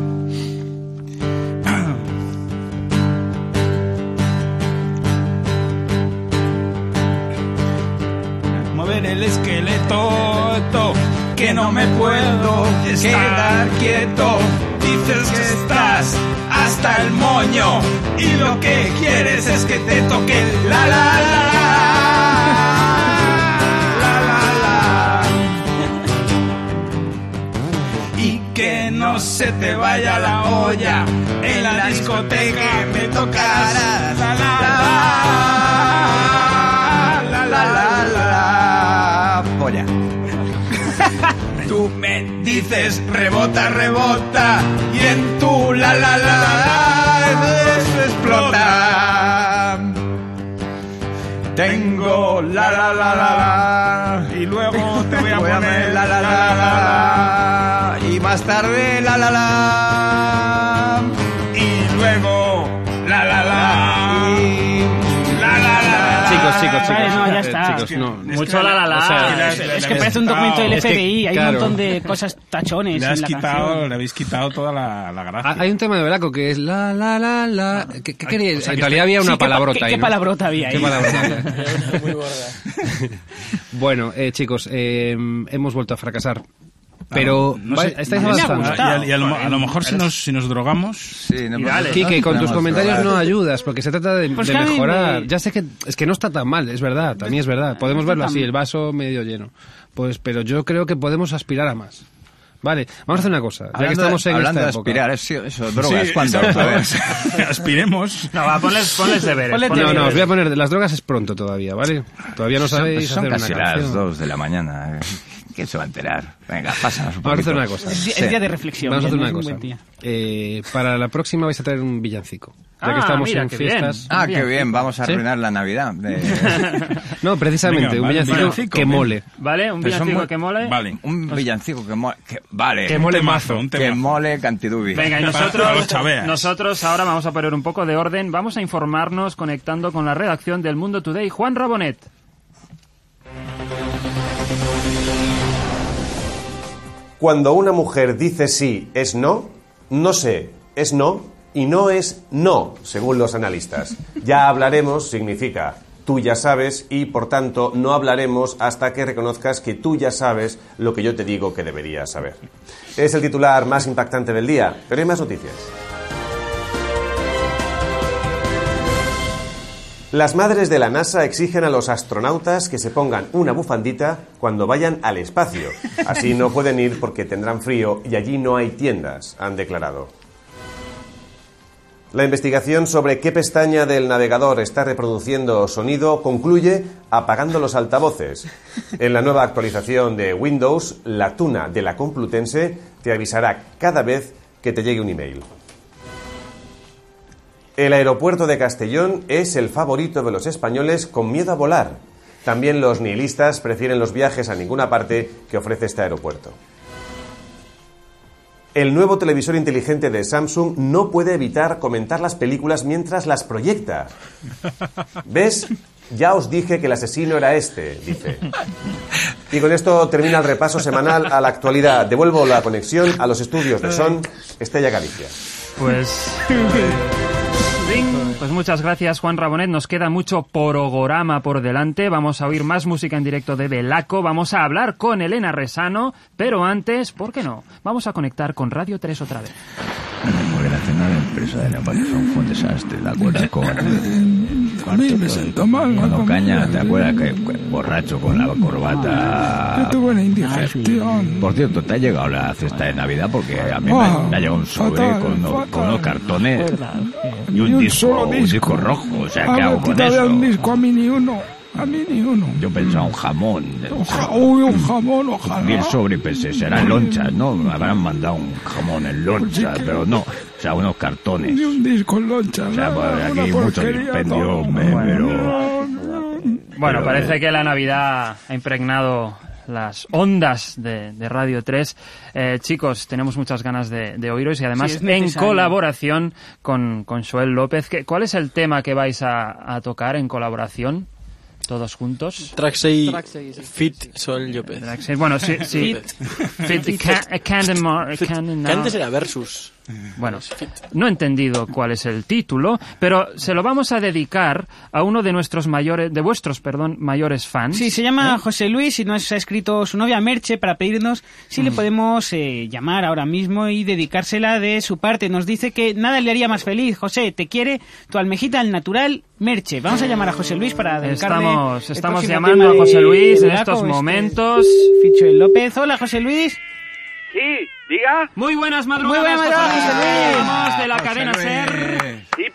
Mover el esqueleto, to, que no me puedo quedar quieto. Dices que estás hasta el moño y lo que quieres es que te toque la la la. La la la. Y que no se te vaya la olla en la discoteca me tocarás la la la la la la la. Polla. Tú me dices rebota, rebota, y en tu la la la la eso explota. Tengo la la la la la, y luego te voy a poner la la la la, y más tarde la la la, y luego la la la, y la la la. Chicos, chicos, chicos. Vale, no, ya eh, está. chicos, no. Mucho la la la. O sea, Es, es que parece un documento del Es que, F B I, hay claro. un montón de cosas tachones Le en has la quitado, canción. le habéis quitado toda la, la gracia. Ah, hay un tema de Velaco que es la la la la. ¿Qué, qué quería? o sea, En que realidad había Sí, una ¿qué pa- palabrota qué- ahí. ¿Qué ¿no? palabrota había ahí? ¿Qué palabrota había? Muy gorda. Bueno, eh, chicos, eh, hemos vuelto a fracasar. Pero No va- sé, estáis no sé, avanzando. y a, y a lo, a lo mejor si nos, si nos drogamos... sí, no, Y dale. Quique, con tus Tenemos comentarios que no probar. ayudas, porque se trata de, Pues de que a mí mejorar. me- Ya sé que es que no está tan mal, es verdad, también es verdad. Podemos verlo así, el vaso medio lleno. Pues, pero yo creo que podemos aspirar a más. Vale, vamos a hacer una cosa. Ya que Hablando, estamos en hablando esta de época. aspirar, eso, eso drogas, Sí, ¿cuándo? exacto. otra vez? Aspiremos. No, va, ponles, ponles deberes. Ponle ponles No, no, os voy a deberes. poner. Las drogas es pronto todavía, ¿vale? Todavía no Son, sabéis son hacer casi una las canción. dos de la mañana. eh. ¿Quién se va a enterar? Venga, pásanos un Vamos a poquito. hacer una cosa. Es, di- Sí. es día de reflexión. Vamos a hacer ya, una no es cosa. un buen día. Eh, para la próxima vais a traer un villancico. Ya Ah, que estamos mira, en qué bien. fiestas. Ah, Bien. qué bien, vamos a ¿Sí? arruinar la Navidad. de- No, precisamente, Venga, un vale, villancico villancico, que bien. mole. ¿Vale? Un Pero son villancico muy- que mole. Vale. Un villancico que mole. Que, vale. Que mole Temazo, mazo. un Que temazo. mole cantidubi. Venga, y Para- para nosotros, los chaveas. nosotros ahora vamos a poner un poco de orden. Vamos a informarnos conectando con la redacción del Mundo Today. Juan Rabonet. Cuando una mujer dice sí es no, no sé, es no y no es no, según los analistas. Ya hablaremos significa tú ya sabes y por tanto no hablaremos hasta que reconozcas que tú ya sabes lo que yo te digo que deberías saber. Es el titular más impactante del día, pero hay más noticias. Las madres de la NASA exigen a los astronautas que se pongan una bufandita cuando vayan al espacio. Así no pueden ir porque tendrán frío y allí no hay tiendas, han declarado. La investigación sobre qué pestaña del navegador está reproduciendo sonido concluye apagando los altavoces. En la nueva actualización de Windows, la tuna de la Complutense te avisará cada vez que te llegue un email. El aeropuerto de Castellón es el favorito de los españoles con miedo a volar. También los nihilistas prefieren los viajes a ninguna parte que ofrece este aeropuerto. El nuevo televisor inteligente de Samsung no puede evitar comentar las películas mientras las proyecta. ¿Ves? Ya os dije que el asesino era este, dice. Y con esto termina el repaso semanal a la actualidad. Devuelvo la conexión a los estudios de Son, Estella Galicia. Pues... Pues muchas gracias, Juan Rabonet. Nos queda mucho programa por delante. Vamos a oír más música en directo de Velaco. Vamos a hablar con Elena Resano. Pero antes, ¿por qué no? Vamos a conectar con Radio tres otra vez. Porque la cena de la empresa de la Patizón fue un desastre, ¿te acuerdas? Con A mí me sentó mal. Con ¿no? Don Caña, ¿te acuerdas? Que, que borracho con la corbata. Yo tuve una indigestión. Por cierto, ¿te ha llegado la cesta de Navidad? Porque a mí Wow, me, me ha llegado un sobre fatal, con, unos, fatal. con unos cartones y Y un, un disco, solo un disco. disco rojo. O sea, A ¿qué hago ver, con todavía eso? un disco, a mí ni uno. A mí ni uno. Yo pensaba un jamón. Un ja- Uy, un jamón, ojalá. Vi el sobre y pensé, serán lonchas, ¿no? Me habrán mandado un jamón en lonchas, pero no. O sea, unos cartones. Ni un disco en loncha. O sea, pues, nada, aquí una mucho porquería, dispendio, todo. me- pero... Bueno, Pero, parece eh, que la Navidad ha impregnado las ondas de, de Radio tres. Eh, chicos, tenemos muchas ganas de, de oíros y además Sí, es en necesario. colaboración con, con Joel López. ¿Qué- ¿Cuál es el tema que vais a, a tocar en colaboración? ¿Todos juntos? Traxey Traxey, sí. Fit Sol López. Traxey, bueno, sí, sí. Fit, Ca- Candemar- Candemar- Que antes era Versus. Bueno, no he entendido cuál es el título, pero se lo vamos a dedicar a uno de nuestros mayores, de vuestros, perdón, mayores fans. Sí, se llama José Luis y nos ha escrito su novia Merche para pedirnos si le podemos eh, llamar ahora mismo y dedicársela de su parte. Nos dice que nada le haría más feliz. José, te quiere tu almejita al natural Merche. Vamos a llamar a José Luis para dedicarle Estamos, el estamos próximo llamando tema a de- José Luis de en Velaco, estos este, momentos. Fichuel López. Hola, José Luis. Sí, diga. Muy buenas madrugadas, Muy buenas José madrugadas, Luis. José Luis. Hablamos de la José cadena Luis. SER. Sí,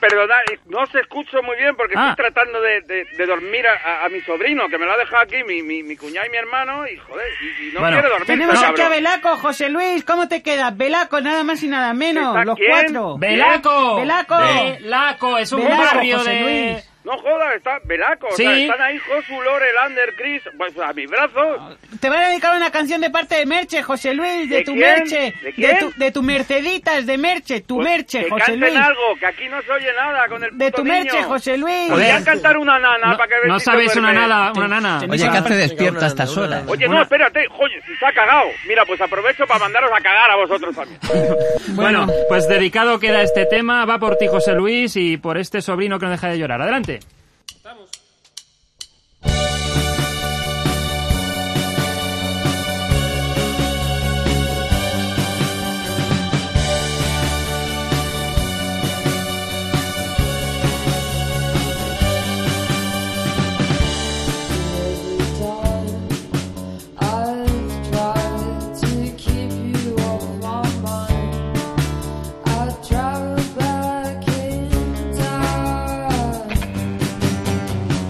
perdonad, no os escucho muy bien porque Ah. estoy tratando de, de, de dormir a, a mi sobrino, que me lo ha dejado aquí mi, mi, mi cuñado y mi hermano, y joder, y, y no Bueno, quiere dormir. Tenemos este aquí a cabrón. Belaco, José Luis, ¿cómo te quedas? Belaco, nada más y nada menos, ¿Está los quién? cuatro. ¡Belaco! Belaco. Belaco, es un Belaco, barrio José de... Luis. No jodas, está Belaco, Sí. o sea, están ahí Josu, Lore, Lander, Chris, pues a mis brazos. Te van a dedicar una canción de parte de Merche, José Luis, de, ¿De tu quién? Merche, ¿De quién? tu, de tu Merceditas, de Merche, tu Pues Merche, que José canten Luis. algo, que aquí no se oye nada con el De puto tu niño. Merche, José Luis. Podrían cantar una nana No, para que no Besito sabéis una duerme. nana, una nana. Oye, ¿qué hace despierta a estas horas? Oye, no, espérate, joder, si se ha cagado. Mira, pues aprovecho para mandaros a cagar a vosotros también. Bueno, pues dedicado queda este tema, va por ti José Luis y por este sobrino que no deja de llorar. Adelante. I've tried to keep you off my mind. I travel back in time.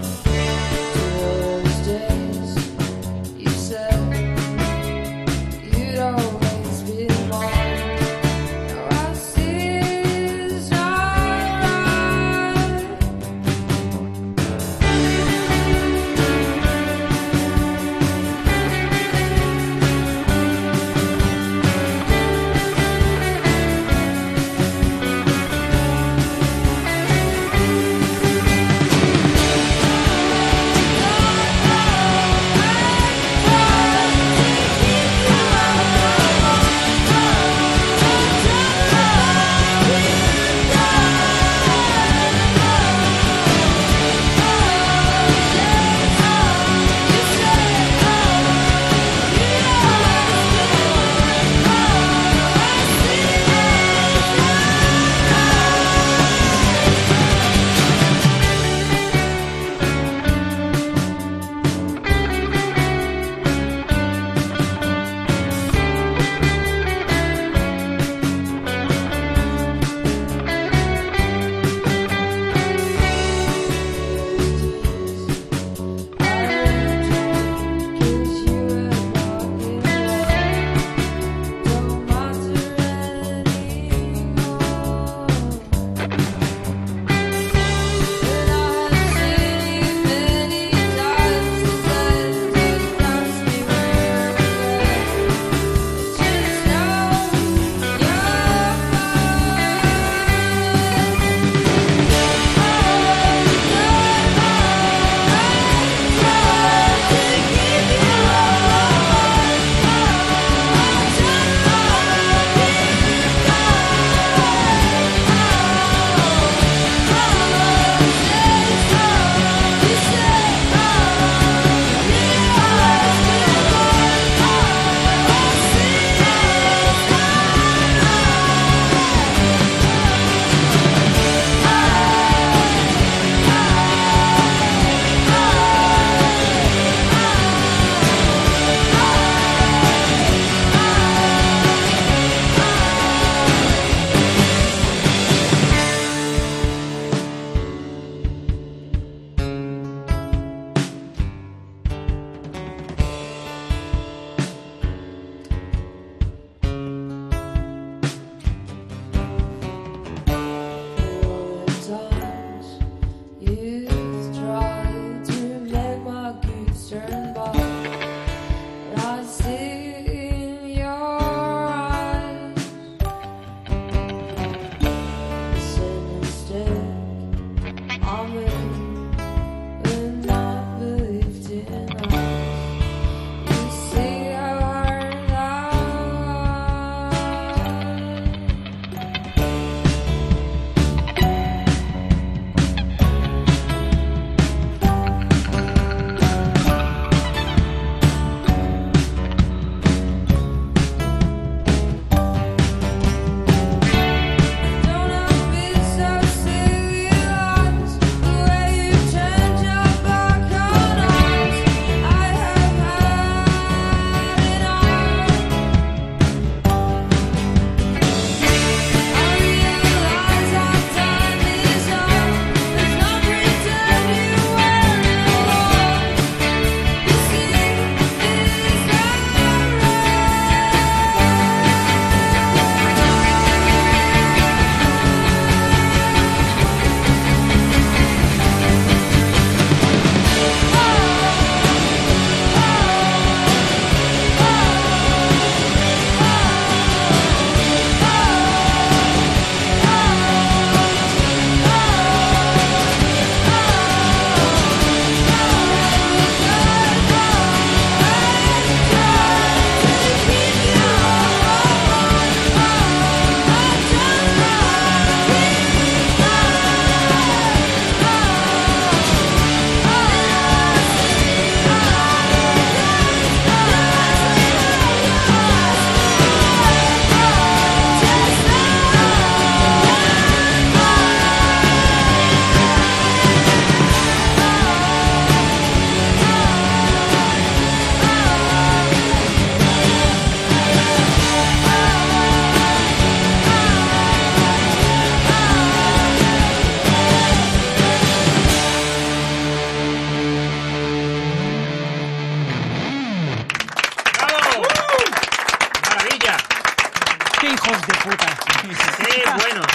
¡Qué hijos de puta! ¡Qué buenos!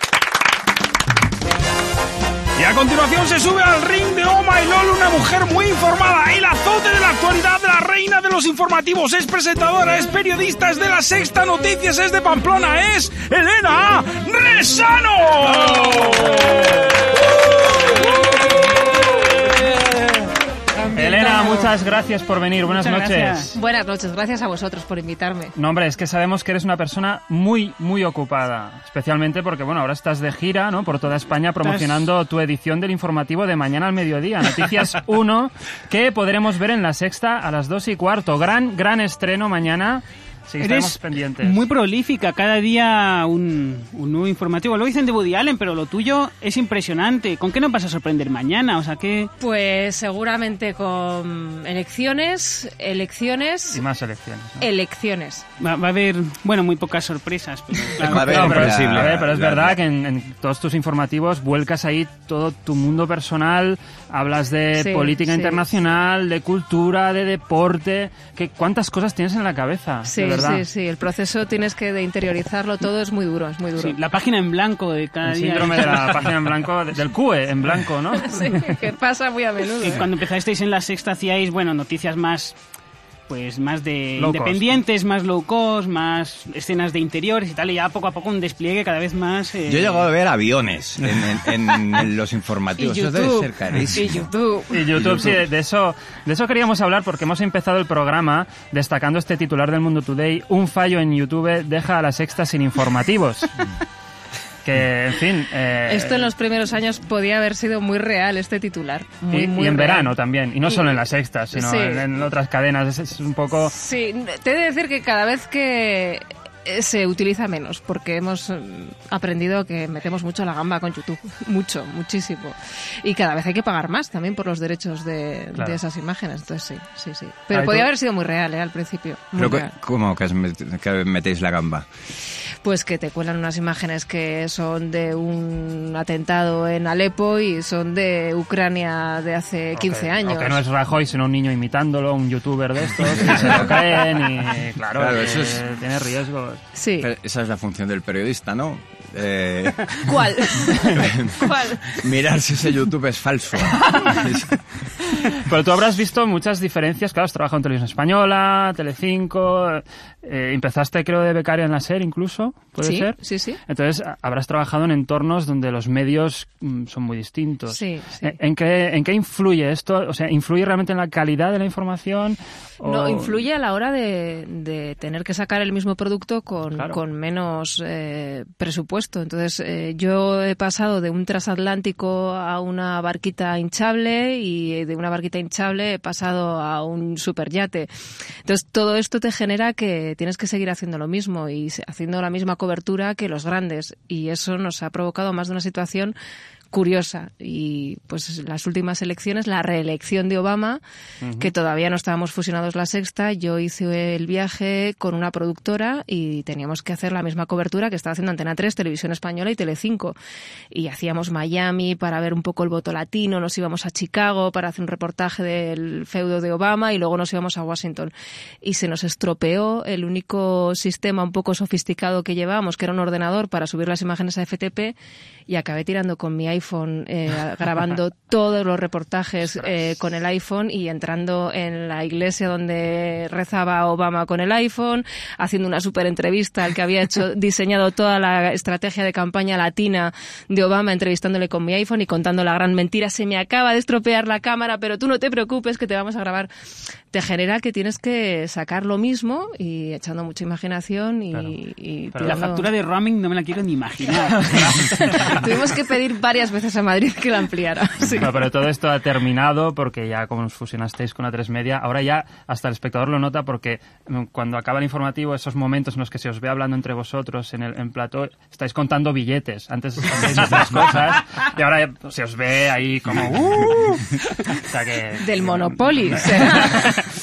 Y a continuación se sube al ring de Oh My Lol una mujer muy informada, el azote de la actualidad, la reina de los informativos, es presentadora, es periodista, es de La Sexta Noticias, es de Pamplona, es Elena Resano. Elena, muchas gracias por venir. Buenas Muchas noches. gracias. Buenas noches, gracias a vosotros por invitarme. No, hombre, es que sabemos que eres una persona muy, muy ocupada. Especialmente porque, bueno, ahora estás de gira, ¿no? Por toda España promocionando tu edición del informativo de mañana al mediodía. Noticias uno, que podremos ver en La Sexta a las dos y cuarto. Gran, gran estreno mañana. Sí, estaremos Eres pendientes. muy prolífica, cada día un, un nuevo informativo. Lo dicen de Woody Allen, pero lo tuyo es impresionante. ¿Con qué nos vas a sorprender mañana? O sea, ¿qué? Pues seguramente con elecciones, elecciones... Y más elecciones, ¿no? Elecciones. Va, va a haber, bueno, muy pocas sorpresas. Pero, claro. No, pero, comprensible. a ver, pero es La- verdad que en, en todos tus informativos vuelcas ahí todo tu mundo personal, hablas de Sí, política sí. internacional, de cultura, de deporte, que cuántas cosas tienes en la cabeza, Sí, de verdad. sí, sí. El proceso tienes que de interiorizarlo todo, es muy duro, es muy duro. Sí, la página en blanco de cada El día. síndrome de la página en blanco, de- del C U E en blanco, ¿no? Sí, que pasa muy a menudo. Y ¿eh? cuando empezasteis en La Sexta hacíais, bueno, noticias más, pues más de Low independientes, más low cost, más escenas de interiores y tal, y ya poco a poco un despliegue cada vez más... eh, Yo he llegado a ver aviones en, en- en los informativos. Y Eso debe YouTube. ser carísimo. Y YouTube. Y YouTube, sí, de eso, de eso queríamos hablar porque hemos empezado el programa destacando este titular del Mundo Today: un fallo en YouTube deja a La Sexta sin informativos. Que, en fin... eh, Esto en los primeros años podía haber sido muy real, este titular. Muy, y, muy y en real. verano también, y no Y- solo en La Sexta, sino sí. en, en otras cadenas. Es, es un poco... Sí, te he de decir que cada vez que eh, se utiliza menos, porque hemos mm, aprendido que metemos mucho la gamba con YouTube, mucho, muchísimo. Y cada vez hay que pagar más también por los derechos de, Claro. de esas imágenes, entonces sí, sí, sí. Pero Ay, podía tú- haber sido muy real, ¿eh? Al principio. Muy Pero, real. ¿cómo que, os met- que metéis la gamba? Pues que te cuelan unas imágenes que son de un atentado en Alepo y son de Ucrania de hace quince años. O que no es Rajoy, sino un niño imitándolo, un youtuber de estos, y se lo creen, y claro, Claro, que eso es- tiene riesgos. Sí. Pero esa es la función del periodista, ¿no? Eh, ¿Cuál? ¿Cuál? mirar si ese YouTube es falso. Pero tú habrás visto muchas diferencias, claro, has trabajado en Televisión Española, Telecinco, eh, empezaste creo de becaria en la SER incluso, ¿puede Sí, ser? sí, sí. Entonces a- habrás trabajado en entornos donde los medios mm, son muy distintos. Sí, sí. ¿En, en qué, ¿En qué influye esto? O sea, ¿influye realmente en la calidad de la información? O- No, influye a la hora de, de tener que sacar el mismo producto con, Claro. con menos eh, presupuesto. Entonces, eh, yo he pasado de un transatlántico a una barquita hinchable y de una barquita hinchable he pasado a un superyate. Entonces, todo esto te genera que tienes que seguir haciendo lo mismo y se- haciendo la misma cobertura que los grandes. Y eso nos ha provocado más de una situación curiosa. Y pues las últimas elecciones, la reelección de Obama, Ujú. que todavía no estábamos fusionados La Sexta, yo hice el viaje con una productora y teníamos que hacer la misma cobertura que estaba haciendo Antena tres, Televisión Española y Telecinco. Y hacíamos Miami para ver un poco el voto latino, nos íbamos a Chicago para hacer un reportaje del feudo de Obama y luego nos íbamos a Washington. Y se nos estropeó el único sistema un poco sofisticado que llevábamos, que era un ordenador para subir las imágenes a F T P, y acabé tirando con mi iPhone, eh, grabando todos los reportajes eh, con el iPhone y entrando en la iglesia donde rezaba Obama con el iPhone, haciendo una super entrevista al que había hecho, diseñado toda la estrategia de campaña latina de Obama, entrevistándole con mi iPhone y contando la gran mentira: se me acaba de estropear la cámara, pero tú no te preocupes que te vamos a grabar. Te genera que tienes que sacar lo mismo y echando mucha imaginación y, y Pero la tirando- factura de roaming no me la quiero ni imaginar. Tuvimos que pedir varias veces a Madrid que la ampliara. Sí. No, pero todo esto ha terminado porque ya como os fusionasteis con A tres Media, ahora ya hasta el espectador lo nota porque mm, cuando acaba el informativo, esos momentos en los que se os ve hablando entre vosotros en el en plató, estáis contando billetes. Antes estáis otras cosas y ahora ya se os ve ahí como... ¡uh! O sea que... Del Monopoly, será.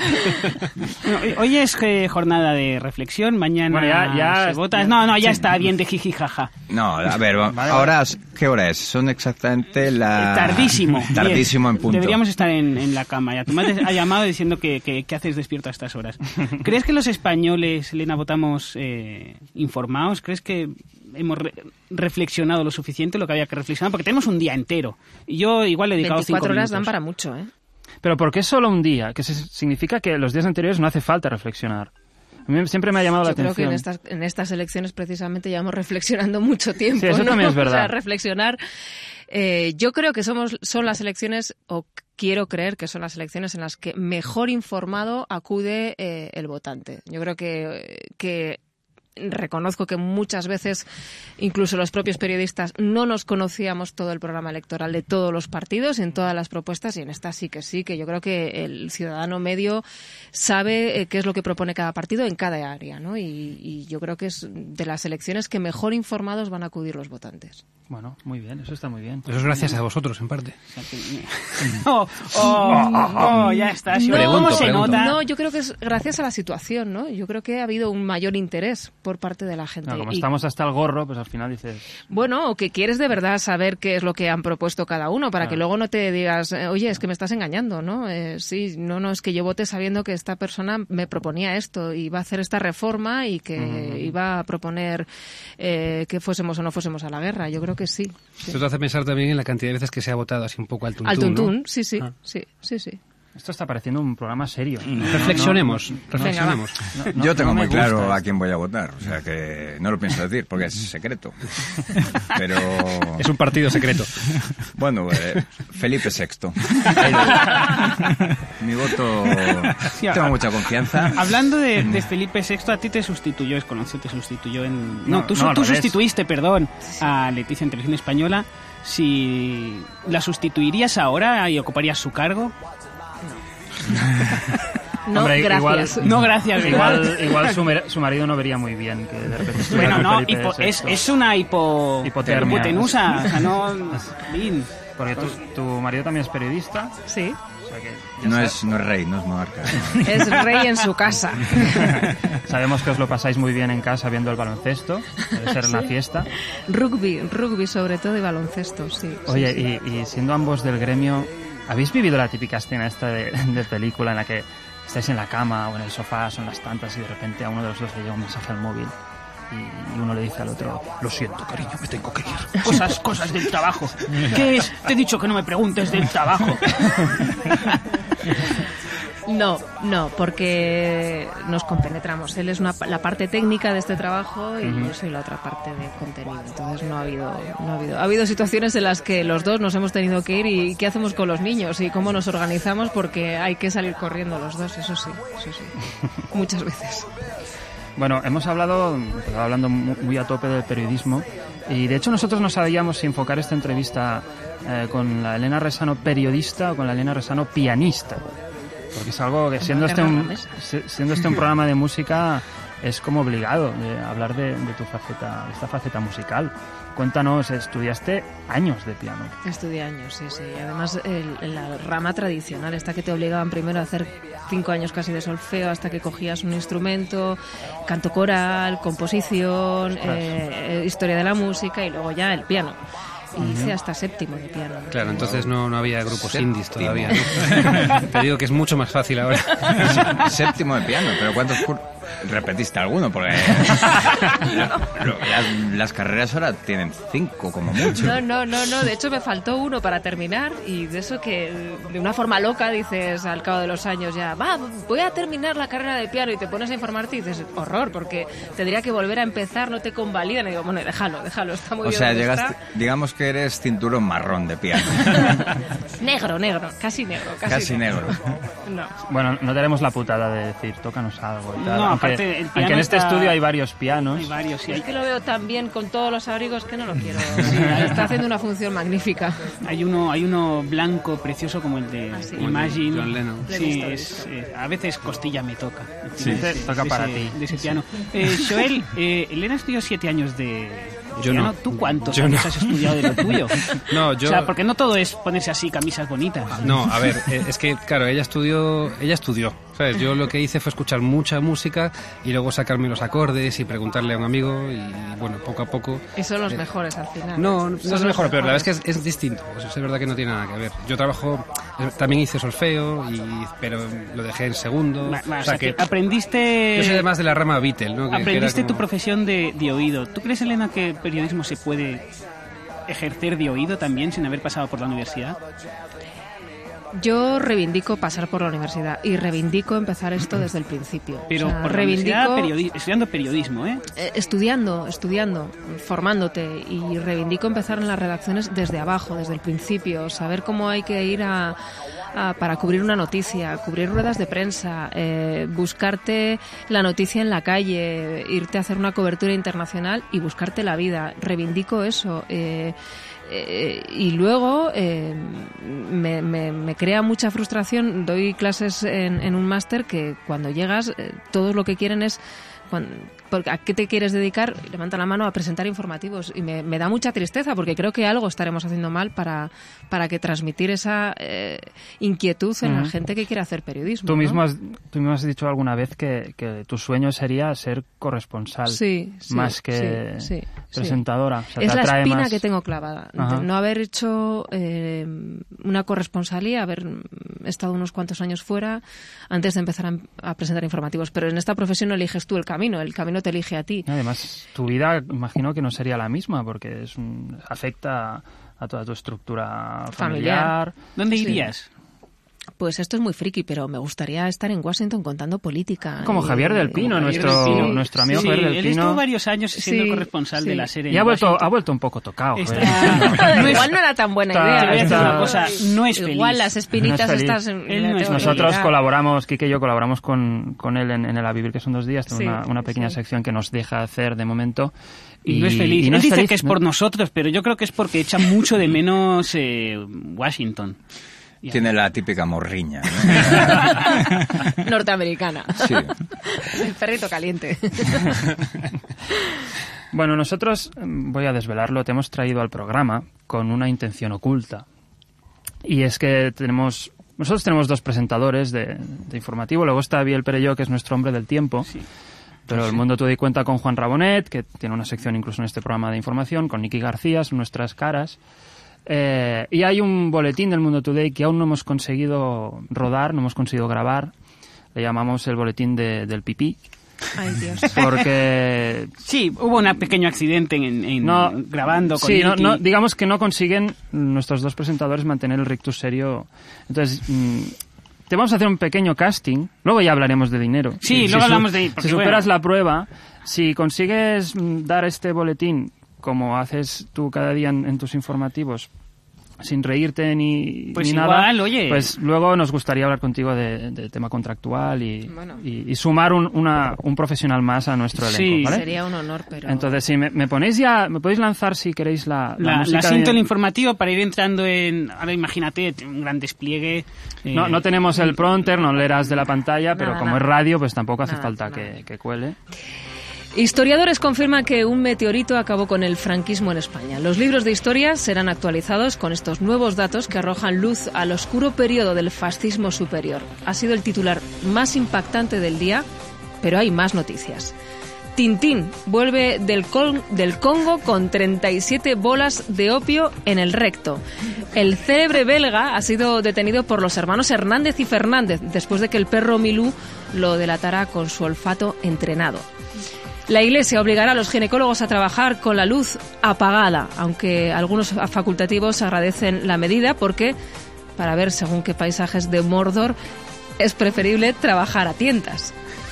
Hoy es eh, jornada de reflexión, mañana Bueno, ya- ya- se vota. No, no, ya está bien de jiji jaja. No, a ver, ahora, ¿qué hora es? Son exactamente la... Tardísimo. Tardísimo en Bien. punto. Deberíamos estar en, en la cama ya. Tu madre ha llamado diciendo que, que, que haces despierto a estas horas. ¿Crees que los españoles, Elena, votamos eh, informados? ¿Crees que hemos re- reflexionado lo suficiente, lo que había que reflexionar? Porque tenemos un día entero. Y yo igual le he dedicado cinco veinticuatro horas minutos. dan para mucho, ¿eh? Pero ¿por qué solo un día? Que se- significa que los días anteriores no hace falta reflexionar. A mí siempre me ha llamado la Yo creo que atención. en estas, en estas elecciones precisamente llevamos reflexionando mucho tiempo. Sí, eso ¿no? también es verdad. O sea, reflexionar. Eh, yo creo que somos son las elecciones, o quiero creer que son las elecciones en las que mejor informado acude eh, el votante. Yo creo que, que reconozco que muchas veces incluso los propios periodistas no nos conocíamos todo el programa electoral de todos los partidos en todas las propuestas, y en esta sí que sí, que yo creo que el ciudadano medio sabe eh, qué es lo que propone cada partido en cada área, ¿no? Y, y yo creo que es de las elecciones que mejor informados van a acudir los votantes. Bueno, muy bien, eso está muy bien. Eso es gracias a vosotros, en parte. Oh, oh, oh, ya está. No, ¿Cómo se nota? No, yo creo que es gracias a la situación, ¿no? Yo creo que ha habido un mayor interés por parte de la gente. No, como Y- estamos hasta el gorro, pues al final dices... Bueno, o que quieres de verdad saber qué es lo que han propuesto cada uno, para Claro. que luego no te digas, eh, oye, es que me estás engañando, ¿no? Eh, sí, no, no, es que yo voté sabiendo que esta persona me proponía esto, y iba a hacer esta reforma, y que Mm. iba a proponer eh, que fuésemos o no fuésemos a la guerra. Yo creo que sí. sí. Esto te hace pensar también en la cantidad de veces que se ha votado así un poco al tuntún, Al tuntún, ¿no? sí, sí, Ah. sí, sí, sí. Esto está pareciendo un programa serio. Reflexionemos, No, no, reflexionemos. no, no, Yo tengo no me muy claro gusta a quién voy a votar, o sea que no lo pienso decir porque es secreto. Pero... Es un partido secreto. Bueno, eh, Felipe sexto. Ahí lo dejo. Mi voto... Tengo mucha confianza. Hablando de, de Felipe sexto, a ti te sustituyó, es conocido, te sustituyó en... No, No, tú, no, al tú revés. sustituiste, perdón, a Leticia en Televisión Española. Si la sustituirías ahora y ocuparías su cargo... No, Hombre, gracias. Igual, No, gracias, Igual, ¿verdad? igual su, mer- su marido no vería muy bien que de repente estuviera Bueno, con no, Felipe hipo- es, sexto. es una hipo... Hipotermia. hipotenusa, o sea, no... Bin. Porque tu, tu marido también es periodista. Sí. O sea que ya No sabes- es, no es rey, no es monarca. Es rey en su casa. Sabemos que os lo pasáis muy bien en casa viendo el baloncesto. Debe ser una Sí. fiesta. Rugby, rugby sobre todo, y baloncesto, sí. sí, Oye, sí. Y, y siendo ambos del gremio, ¿habéis vivido la típica escena esta de, de película en la que estáis en la cama o en el sofá, son las tantas, y de repente a uno de los dos le llega un mensaje al móvil y, y uno le dice al otro, lo siento, cariño, me tengo que ir? Cosas, cosas del trabajo. ¿Qué es? Te he dicho que no me preguntes del trabajo. No, no, porque nos compenetramos. Él es una, la parte técnica de este trabajo y Ujú. yo soy la otra parte de contenido. Entonces no ha habido, no ha habido, ha habido situaciones en las que los dos nos hemos tenido que ir, y qué hacemos con los niños y cómo nos organizamos, porque hay que salir corriendo los dos. Eso sí, eso sí, muchas veces. Bueno, hemos hablado, estaba hablando mu- muy a tope del periodismo, y de hecho nosotros no sabíamos si enfocar esta entrevista eh, con la Elena Resano periodista o con la Elena Resano pianista. Porque es algo que, siendo este, un, si- siendo este un programa de música, es como obligado de hablar de, de tu faceta, de esta faceta musical. Cuéntanos, estudiaste años de piano. Estudié años, sí, sí. Y además, el, la rama tradicional, esta que te obligaban primero a hacer cinco años casi de solfeo hasta que cogías un instrumento, canto coral, composición, Ostras. eh, historia de la música, y luego ya el piano. Y Ujú. hice hasta séptimo de piano. Claro, entonces no, no había grupos Séptimo. indies todavía, ¿no? Te digo que es mucho más fácil ahora. Séptimo de piano, pero ¿cuántos cur- repetiste alguno? Porque la- lo- las, las carreras ahora tienen cinco como mucho. No, no, no, no. De hecho, me faltó uno para terminar, y de eso que de una forma loca dices al cabo de los años ya, va, voy a terminar la carrera de piano, y te pones a informarte y dices, horror, porque tendría que volver a empezar, no te convalidan. Y digo, bueno, déjalo, déjalo, está muy O bien. sea, donde llegaste, está. digamos que eres cinturón marrón de piano. Negro, negro, casi negro, casi, Casi negro. No. Bueno, no tenemos la putada de decir, tócanos algo y tal. No, aunque, aparte, el piano aunque en este está- estudio hay varios pianos. Hay varios, sí. Es Hay, que lo veo tan bien con todos los abrigos que no lo quiero. Sí, está haciendo una función magnífica. hay uno hay uno blanco precioso como el de sí. Imagine. John Lennon. Le Sí, gusta, le es, eh, a veces costilla me toca. Sí, De ese- toca de para ese- ti. De ese piano. Eh, Joel, eh, Elena estudió siete años de, de Yo piano. no. ¿Tú cuántos Yo años no. has estudiado de lo tuyo? No, yo... O sea, porque no todo es ponerse así camisas bonitas. No, a ver, eh, es que, claro, ella estudió, ella estudió, ¿sabes? Yo lo que hice fue escuchar mucha música y luego sacarme los acordes y preguntarle a un amigo y, bueno, poco a poco... Y son los eh, mejores al final. No, no Son es los mejor, pero la verdad mejores. es que es, es distinto. Eso es verdad que no tiene nada que ver. Yo trabajo, eh, también hice solfeo, y, pero lo dejé en segundo. Va- va, o sea que aprendiste... yo soy además de la rama Beatle, ¿no? Que- que era Aprendiste como- tu profesión de, de oído. ¿Tú crees, Elena, que el periodismo se puede ejercer de oído también sin haber pasado por la universidad? Yo reivindico pasar por la universidad y reivindico empezar esto desde el principio. Pero O sea, por la universidad, periodi- estudiando periodismo, ¿eh? Eh, estudiando, estudiando, formándote, y reivindico empezar en las redacciones desde abajo, desde el principio, saber cómo hay que ir a, a- para cubrir una noticia, cubrir ruedas de prensa, eh, buscarte la noticia en la calle, irte a hacer una cobertura internacional y buscarte la vida. Reivindico eso. eh, Eh, y luego eh, me, me- me crea mucha frustración. Doy clases en, en un máster que cuando llegas eh, todos lo que quieren es cuan- porque, ¿a qué te quieres dedicar? Levanta la mano a presentar informativos y me, me da mucha tristeza porque creo que algo estaremos haciendo mal para, para que transmitir esa eh, inquietud en la Ujú. gente que quiere hacer periodismo. Tú ¿no? mismo, has, tú mismo has dicho alguna vez que, que tu sueño sería ser corresponsal, Sí, sí, más que sí, sí, presentadora. O sea, es te la atrae espina más- que tengo clavada. Ajá. De no haber hecho eh, una corresponsalía, haber estado unos cuantos años fuera antes de empezar a, a presentar informativos. Pero en esta profesión no eliges tú el camino, el camino te elige a ti. Además, tu vida imagino que no sería la misma porque es un- afecta a toda tu estructura familiar. Familiar. ¿Dónde Sí. irías? Pues esto es muy friki, pero me gustaría estar en Washington contando política. Como y- Javier del Pino, y- nuestro, Javier del Pino. nuestro amigo Sí, Javier del él Pino. estuvo varios años siendo Sí, corresponsal sí. de la serie. Y ha en vuelto, Washington. ha vuelto un poco tocado. Está- Javier. No es- Igual no era tan buena Está- idea. Te voy a decir está- una cosa, no es Igual feliz. las espinitas No es feliz. estas... en- Él le no es tengo que Nosotros quitar. colaboramos, Quique y yo colaboramos con, con él en, en el A Vivir, que son dos días, tenemos Sí, una, una pequeña sí. sección que nos deja hacer de momento. Y no es feliz. y no Él es dice feliz, que es ¿no? por nosotros, pero yo creo que es porque echa mucho de menos eh, Washington. Tiene la típica morriña. ¿no? Norteamericana. Sí. El perrito caliente. Bueno, nosotros, mm, voy a desvelarlo, te hemos traído al programa con una intención oculta. Y es que tenemos... Nosotros tenemos dos presentadores de, de informativo, luego está Biel Perelló, que es nuestro hombre del tiempo. Pero el Mundo Todo y Cuenta con Juan Rabonet, que tiene una sección incluso en este programa de información, con Nicky García, son nuestras caras. Eh, y hay un boletín del Mundo Today que aún no hemos conseguido rodar, no hemos conseguido grabar. Le llamamos el boletín de- del pipí. Ay, Dios. Porque... Sí, hubo un pequeño accidente en, en- No, grabando con sí, no, Nicky. no, digamos que no consiguen nuestros dos presentadores mantener el rictus serio. Entonces, mm, te vamos a hacer un pequeño casting. Luego ya hablaremos de dinero. Sí, Si luego su- hablamos de- porque, Si superas bueno. la prueba, si consigues mm, dar este boletín como haces tú cada día en, en tus informativos, sin reírte ni, Pues ni igual, nada, oye. pues luego nos gustaría hablar contigo de, de tema contractual y, Bueno. y, y sumar un, una, un profesional más a nuestro Sí. elenco, ¿vale? Sería un honor, pero... Entonces, si me, me ponéis ya, me podéis lanzar si queréis la, la, La, música. la siento de- el informativo para ir entrando en... Ahora imagínate, un gran despliegue. eh, no, no tenemos el prompter, no leerás de la pantalla, pero Nada, como nada. es radio, pues tampoco hace Nada, falta nada. que, que cuele. Historiadores confirman que un meteorito acabó con el franquismo en España. Los libros de historia serán actualizados con estos nuevos datos que arrojan luz al oscuro periodo del fascismo superior. Ha sido el titular más impactante del día, pero hay más noticias. Tintín vuelve del, Col- del Congo con treinta y siete bolas de opio en el recto. El célebre belga ha sido detenido por los hermanos Hernández y Fernández después de que el perro Milú lo delatara con su olfato entrenado. La Iglesia obligará a los ginecólogos a trabajar con la luz apagada, aunque algunos facultativos agradecen la medida porque, para ver según qué paisajes de Mordor, es preferible trabajar a tientas.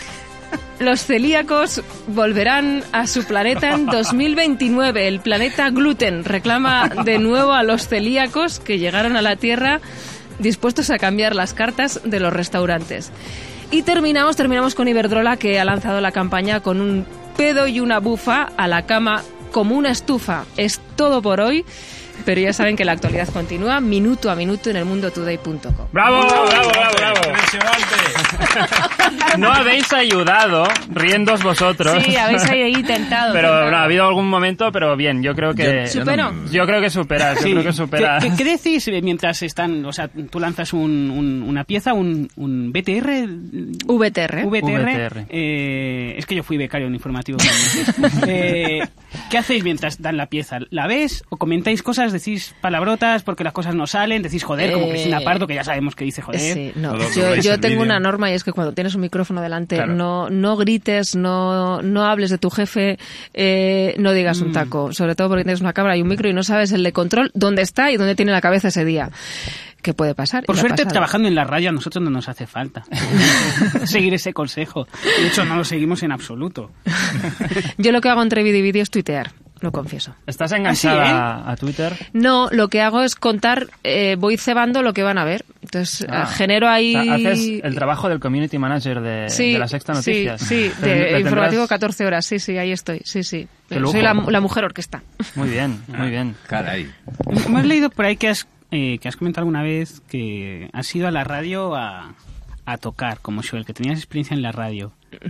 Los celíacos volverán a su planeta en dos mil veintinueve. El planeta Gluten reclama de nuevo a los celíacos que llegaron a la Tierra dispuestos a cambiar las cartas de los restaurantes. Y terminamos, terminamos con Iberdrola, que ha lanzado la campaña con un pedo y una bufa a la cama como una estufa. Es todo por hoy, pero ya saben que la actualidad continúa minuto a minuto en el mundo today punto com. ¡Bravo, bravo, bravo, bravo! No habéis ayudado, riendos vosotros. Sí, habéis ahí intentado. Pero intentado. no, ha habido algún momento, pero bien, yo creo que... Yo- ¿Supero? Yo creo que superas, Sí. yo creo que superas. ¿Qué, qué, qué decís mientras están, o sea, tú lanzas un, un- una pieza, un, un B T R? V T R. V T R. V T R. Eh, es que yo fui becario en informativo. eh, ¿Qué hacéis mientras dan la pieza? ¿La ves o comentáis cosas, decís palabrotas porque las cosas no salen, decís joder, como Eh, Cristina Pardo, que ya sabemos que dice joder? Sí, no. Todo- Yo, todo yo el tengo vídeo. una norma y es que cuando tienes un micrófono delante, Claro. no, no grites, no, no hables de tu jefe, eh, no digas un Mm. taco. Sobre todo porque tienes una cámara y un micro y no sabes el de control dónde está y dónde tiene la cabeza ese día. ¿Qué puede pasar? Por Y ha suerte, pasado. trabajando en la radio a nosotros no nos hace falta seguir ese consejo. De hecho, no lo seguimos en absoluto. Yo lo que hago entre vídeo y vídeo es tuitear, lo confieso. ¿Estás enganchada ¿Ah, sí, eh? a, a Twitter? No, lo que hago es contar, eh, voy cebando lo que van a ver. Entonces, Ah. genero ahí... O sea, haces el trabajo del community manager de, Sí, de la Sexta Noticias. Sí, sí, Pero le de tendrás- informativo catorce horas, sí, sí, ahí estoy, sí, sí. Qué lujo. Soy la, la mujer orquesta. Muy bien, muy bien. Caray. Hemos leído por ahí que has, eh, que has comentado alguna vez que has ido a la radio a, a tocar, como Joel, que tenías experiencia en la radio.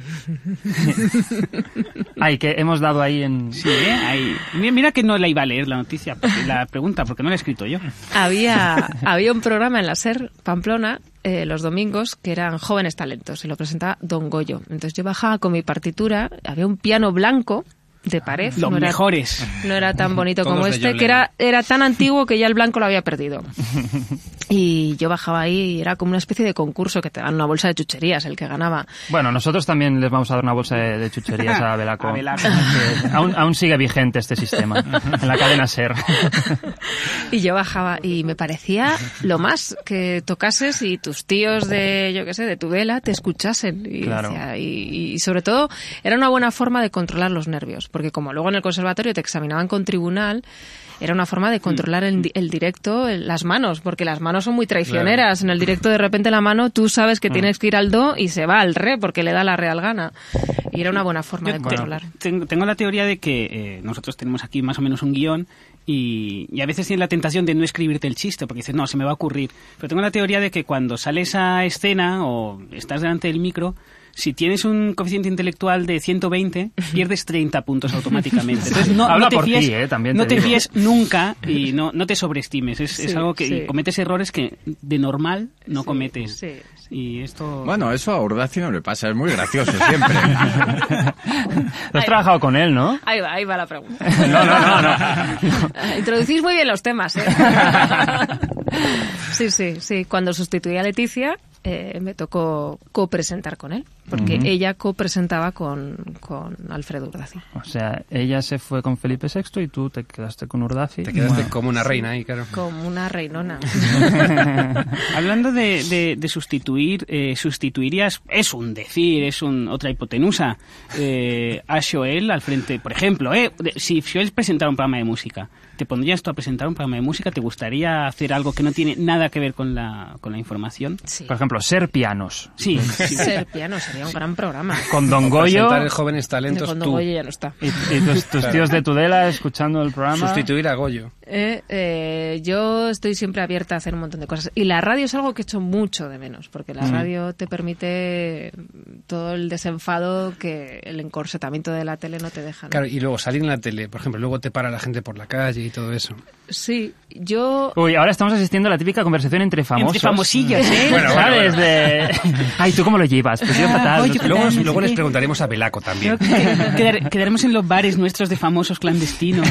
Ay, que hemos dado ahí en... Sí, ¿eh? Ahí. Mira, mira que no la iba a leer la noticia, porque- la pregunta, porque no la he escrito yo. Había, había un programa en la SER Pamplona eh, los domingos que eran Jóvenes Talentos y lo presentaba Don Goyo. Entonces yo bajaba con mi partitura, había un piano blanco de pared. Los no era- mejores. No era tan bonito Todos como de este, John que era, era tan antiguo que ya el blanco lo había perdido. Y yo bajaba ahí y era como una especie de concurso que te dan una bolsa de chucherías, el que ganaba. Bueno, nosotros también les vamos a dar una bolsa de, de chucherías a Belaco. A Belaco. Que aún, aún sigue vigente este sistema en la cadena SER. Y yo bajaba y me parecía lo más que tocases y tus tíos de, yo qué sé, de Tudela te escuchasen. Y, Claro. decía- y, y sobre todo era una buena forma de controlar los nervios, porque como luego en el conservatorio te examinaban con tribunal, era una forma de controlar el, di- el directo, el- las manos, porque las manos son muy traicioneras. En el directo de repente la mano tú sabes que Mm. tienes que ir al do y se va al re porque le da la real gana. Y era una buena forma Yo de te- controlar. Tengo, tengo la teoría de que eh, nosotros tenemos aquí más o menos un guión y, y a veces tienes la tentación de no escribirte el chiste porque dices, no, se me va a ocurrir. Pero tengo la teoría de que cuando sales a escena o estás delante del micro, si tienes un coeficiente intelectual de ciento veinte, pierdes treinta puntos automáticamente. Entonces, no, Habla no te por fíes, ti, eh, también no te te digo. fíes nunca y no, no te sobreestimes. Es, es Sí, algo que sí. y cometes errores que de normal no Sí, cometes. sí, Y esto... Bueno, eso a Urdaci no le pasa, es muy gracioso siempre. Tú has trabajado con él, ¿no? Ahí va, ahí va la pregunta. No, no, no, no. Introducís muy bien los temas, ¿eh? Sí, sí, sí. Cuando sustituí a Leticia, eh, me tocó copresentar con él, porque Ujú. ella copresentaba con, con Alfredo Urdaci. O sea, ella se fue con Felipe sexto y tú te quedaste con Urdaci. Te quedaste Bueno. como una reina ahí, claro. Como una reinona. Hablando de, de- de sustituir, eh, sustituirías, es un decir, es un, otra hipotenusa, eh, a Joel al frente, por ejemplo, eh, de- si Joel presentara un programa de música, ¿te pondrías tú a presentar un programa de música? ¿Te gustaría hacer algo que no tiene nada que ver con la, con la información? Por ejemplo, Ser Pianos. Sí. sí. Ser piano sería un gran programa. Con Don O Goyo. presentar en Jóvenes Talentos Con Don tú. Goyo ya no está. Y, y tus, tus tíos de Tudela escuchando el programa. Sustituir a Goyo. Eh, eh, yo estoy siempre abierta a hacer un montón de cosas. Y la radio es algo que echo mucho de menos, porque la Mm. radio te permite todo el desenfado que el encorsetamiento de la tele no te deja. ¿no? Claro, y luego salir en la tele, por ejemplo, luego te para la gente por la calle y todo eso. Sí, yo... Uy, ahora estamos asistiendo a la típica conversación entre famosos. Entre famosillos, ¿eh? Bueno, bueno, ¿Sabes? bueno. De... Ay, ¿tú cómo lo llevas? Pues yo fatal. Oye, no sé. Luego, no sé luego les qué. preguntaremos a Belaco también. Creo que quedar- quedaremos en los bares nuestros de famosos clandestinos.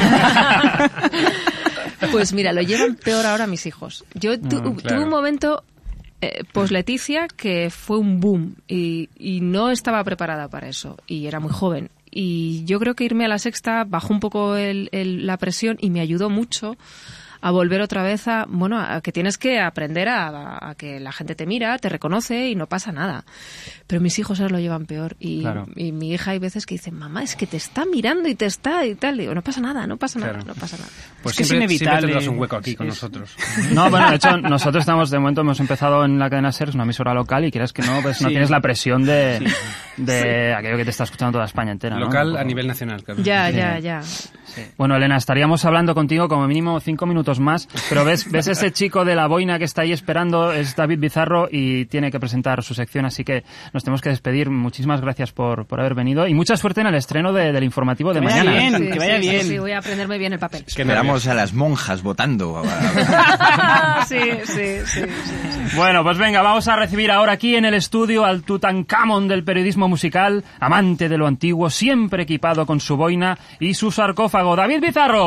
Pues mira, lo llevan peor ahora mis hijos. Yo tu- Mm, claro. tuve un momento eh, post Leticia que fue un boom y, y no estaba preparada para eso y era muy joven. Y yo creo que irme a la Sexta bajó un poco el- el- la presión y me ayudó mucho a volver otra vez a, bueno, a que tienes que aprender a, a que la gente te mira, te reconoce y no pasa nada. Pero mis hijos ahora lo llevan peor y, Claro. y mi hija hay veces que dice, mamá, es que te está mirando y te está y tal. Digo, no pasa nada, no pasa nada, Claro. no pasa nada. Pues Es que es siempre, siempre inevitable. tendrás un hueco aquí con Sí. nosotros. No, bueno, de hecho, nosotros estamos, de momento, hemos empezado en la cadena SER, es una emisora local, y quieras que no, pues no Sí. tienes la presión de, Sí. de aquello que te está escuchando toda España entera, ¿no? Local Un poco. a nivel nacional, claro. Ya, Sí. ya, ya. Bueno, Elena, estaríamos hablando contigo como mínimo cinco minutos más, pero ves, ves ese chico de la boina que está ahí esperando, es David Bizarro y tiene que presentar su sección, así que nos tenemos que despedir. Muchísimas gracias por, por haber venido y mucha suerte en el estreno de- del informativo de Que vaya mañana. bien. Sí, que vaya sí, sí, bien. sí, voy a aprenderme bien el papel. Que esperamos a las monjas votando. sí, sí, sí, sí, sí. Bueno, pues venga, vamos a recibir ahora aquí en el estudio al Tutankamón del periodismo musical, amante de lo antiguo, siempre equipado con su boina y su sarcófago, David Bizarro.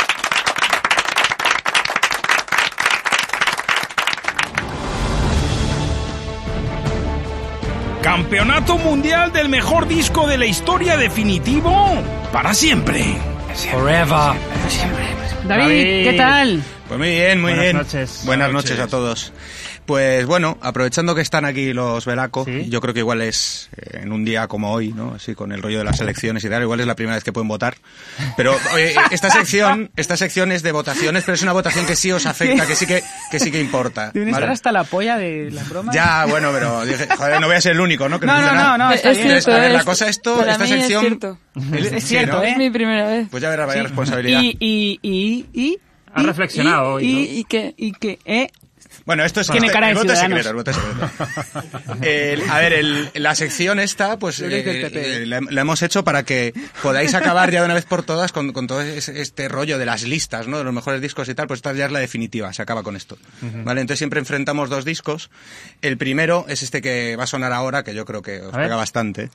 Campeonato Mundial del mejor disco de la historia definitivo para siempre. Forever. David, David. ¿qué tal? Pues muy bien, muy Buenas bien. noches. Buenas Buenas noches noches. a todos. Pues bueno, aprovechando que están aquí los Velaco, Sí. yo creo que igual es eh, en un día como hoy, ¿no? Así con el rollo de las elecciones y tal, igual es la primera vez que pueden votar. Pero oye, esta sección, esta sección es de votaciones, pero es una votación que sí os afecta, que sí que, que sí que importa. Deben estar ¿vale? hasta la polla de las bromas. Ya, bueno, pero dije, joder, no voy a ser el único, ¿no? Que No, no, funciona. no, no, está es bien. Entonces, cierto, a ver, la es- cosa esto, para esta mí sección... es cierto. Es Sí, cierto, ¿no? ¿eh? Es mi primera vez. Pues ya verás, vaya Sí. responsabilidad. Y, y, y, y... Has y- reflexionado y, hoy, ¿no? y, y que, y que, eh... Bueno, esto es Tiene este- cara de el voto es Ciudadanos. secreto, el voto es secreto. El- a ver, el- la sección esta, pues Lo dice el eh, P P. eh, la, la hemos hecho para que podáis acabar ya de una vez por todas con, con todo ese- este rollo de las listas, ¿no? De los mejores discos y tal, pues esta ya es la definitiva, se acaba con esto. ¿Vale? Entonces siempre enfrentamos dos discos. El primero es este que va a sonar ahora, que yo creo que os A ver. pega bastante.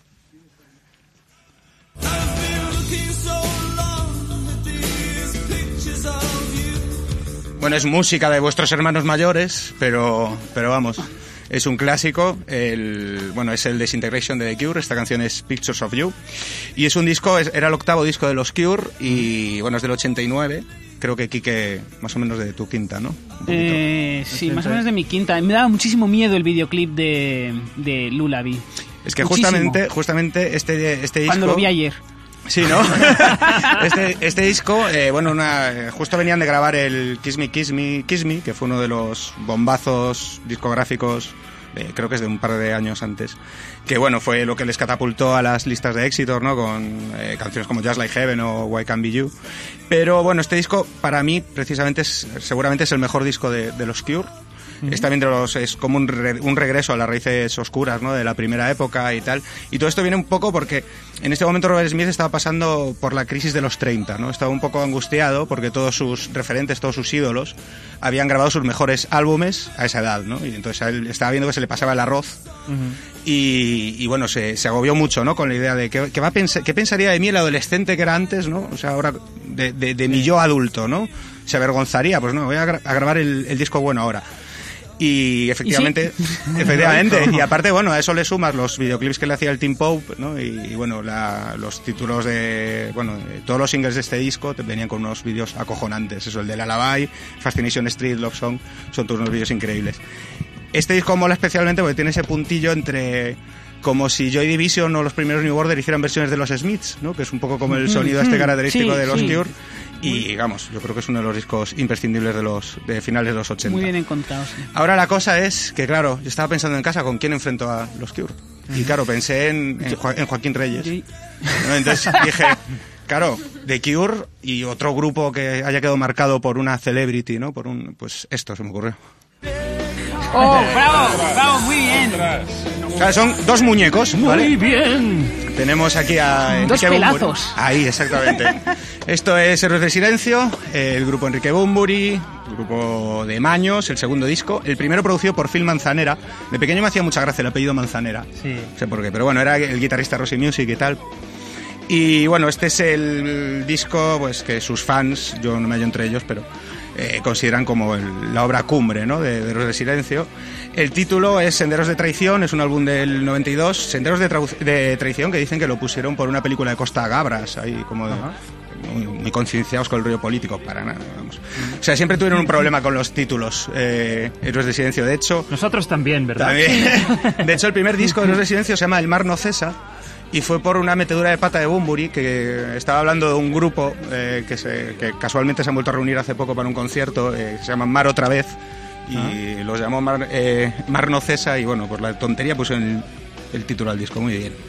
Bueno, es música de vuestros hermanos mayores, pero, pero vamos, es un clásico. El, bueno, es el Disintegration de The Cure. Esta canción es Pictures of You. Y es un disco, es- era el octavo disco de los Cure y, bueno, es del ochenta y nueve. Creo que Quique, más o menos de tu quinta, ¿no? Un poquito. Eh, sí, más o menos de mi quinta. Me daba muchísimo miedo el videoclip de, de Lullaby. Es que Muchísimo. justamente, justamente este, este disco... Cuando lo vi ayer. Sí, ¿no? este, este disco, eh, bueno, una, justo venían de grabar el Kiss Me, Kiss Me, Kiss Me, que fue uno de los bombazos discográficos, eh, creo que es de un par de años antes, que bueno, fue lo que les catapultó a las listas de éxitos, ¿no? Con eh, canciones como Just Like Heaven o Why Can't Be You. Pero bueno, este disco, para mí, precisamente, es, seguramente es el mejor disco de, de los Cure. Es también de los, es como un, re- un regreso a las raíces oscuras, ¿no? De la primera época y tal. Y todo esto viene un poco porque en este momento Robert Smith estaba pasando por la crisis de los treinta, ¿no? Estaba un poco angustiado porque todos sus referentes, todos sus ídolos habían grabado sus mejores álbumes a esa edad, ¿no? Y entonces a él estaba viendo que se le pasaba el arroz y, y bueno, se, se agobió mucho, ¿no? Con la idea de qué, qué va a pens- qué pensaría de mí el adolescente que era antes, ¿no? O sea, ahora de, de, de mi yo adulto, ¿no? Se avergonzaría, pues no, voy a, gra- a grabar el, el disco bueno ahora. Y efectivamente, ¿Y sí? efectivamente, y aparte, bueno, a eso le sumas los videoclips que le hacía el Teen Pope, ¿no? Y, y bueno, la- los títulos de, bueno, de todos los singles de este disco te venían con unos vídeos acojonantes. Eso, el de Lullaby, Fascination Street, Love Song, son todos unos vídeos increíbles. Este disco mola especialmente porque tiene ese puntillo entre como si Joy Division o los primeros New Order hicieran versiones de los Smiths, ¿no? Que es un poco como el sonido este característico Sí, de los sí. Cure. Y digamos, yo creo que es uno de los discos imprescindibles de los de finales de los ochenta. Muy bien encontrado, sí. Ahora la cosa es que, claro, yo estaba pensando en casa con quién enfrento a los Cure. Y claro, pensé en, en, Jo- en Joaquín Reyes. ¿no? Entonces dije, claro, The Cure y otro grupo que haya quedado marcado por una celebrity, ¿no? Por un, pues esto se me ocurrió. ¡Oh, bravo! ¡Bravo, muy bien! O sea, son dos muñecos, ¿vale? Muy bien. Tenemos aquí a Dos Enrique pelazos. Bunbury. Ahí, exactamente. Esto es Héroes del Silencio, el grupo Enrique Bunbury, el grupo de Maños, el segundo disco. El primero producido por Phil Manzanera. De pequeño me hacía mucha gracia el apellido Manzanera. Sí. No sé por qué, pero bueno, era el guitarrista Rosy Music y tal. Y bueno, este es el disco pues que sus fans, yo no me hallo entre ellos, pero eh, consideran como el- la obra cumbre, ¿no? de, de Héroes del Silencio. El título es Senderos de Traición, es un álbum del noventa y dos. Senderos de, trau- de Traición, que dicen que lo pusieron por una película de Costa Gabras, ahí como de- muy, muy concienciados con el rollo político, para nada, vamos. O sea, siempre tuvieron un problema con los títulos, eh, Héroes de Silencio. De hecho... Nosotros también, ¿verdad? También. De hecho, el primer disco de Héroes de Silencio se llama El mar no cesa, y fue por una metedura de pata de Bunbury, que estaba hablando de un grupo eh, que, se, que casualmente se han vuelto a reunir hace poco para un concierto, eh, que se llama Mar otra vez, y ah. los llamó Mar, eh, Mar no cesa, y bueno, por la tontería puso el, el título al disco, muy bien.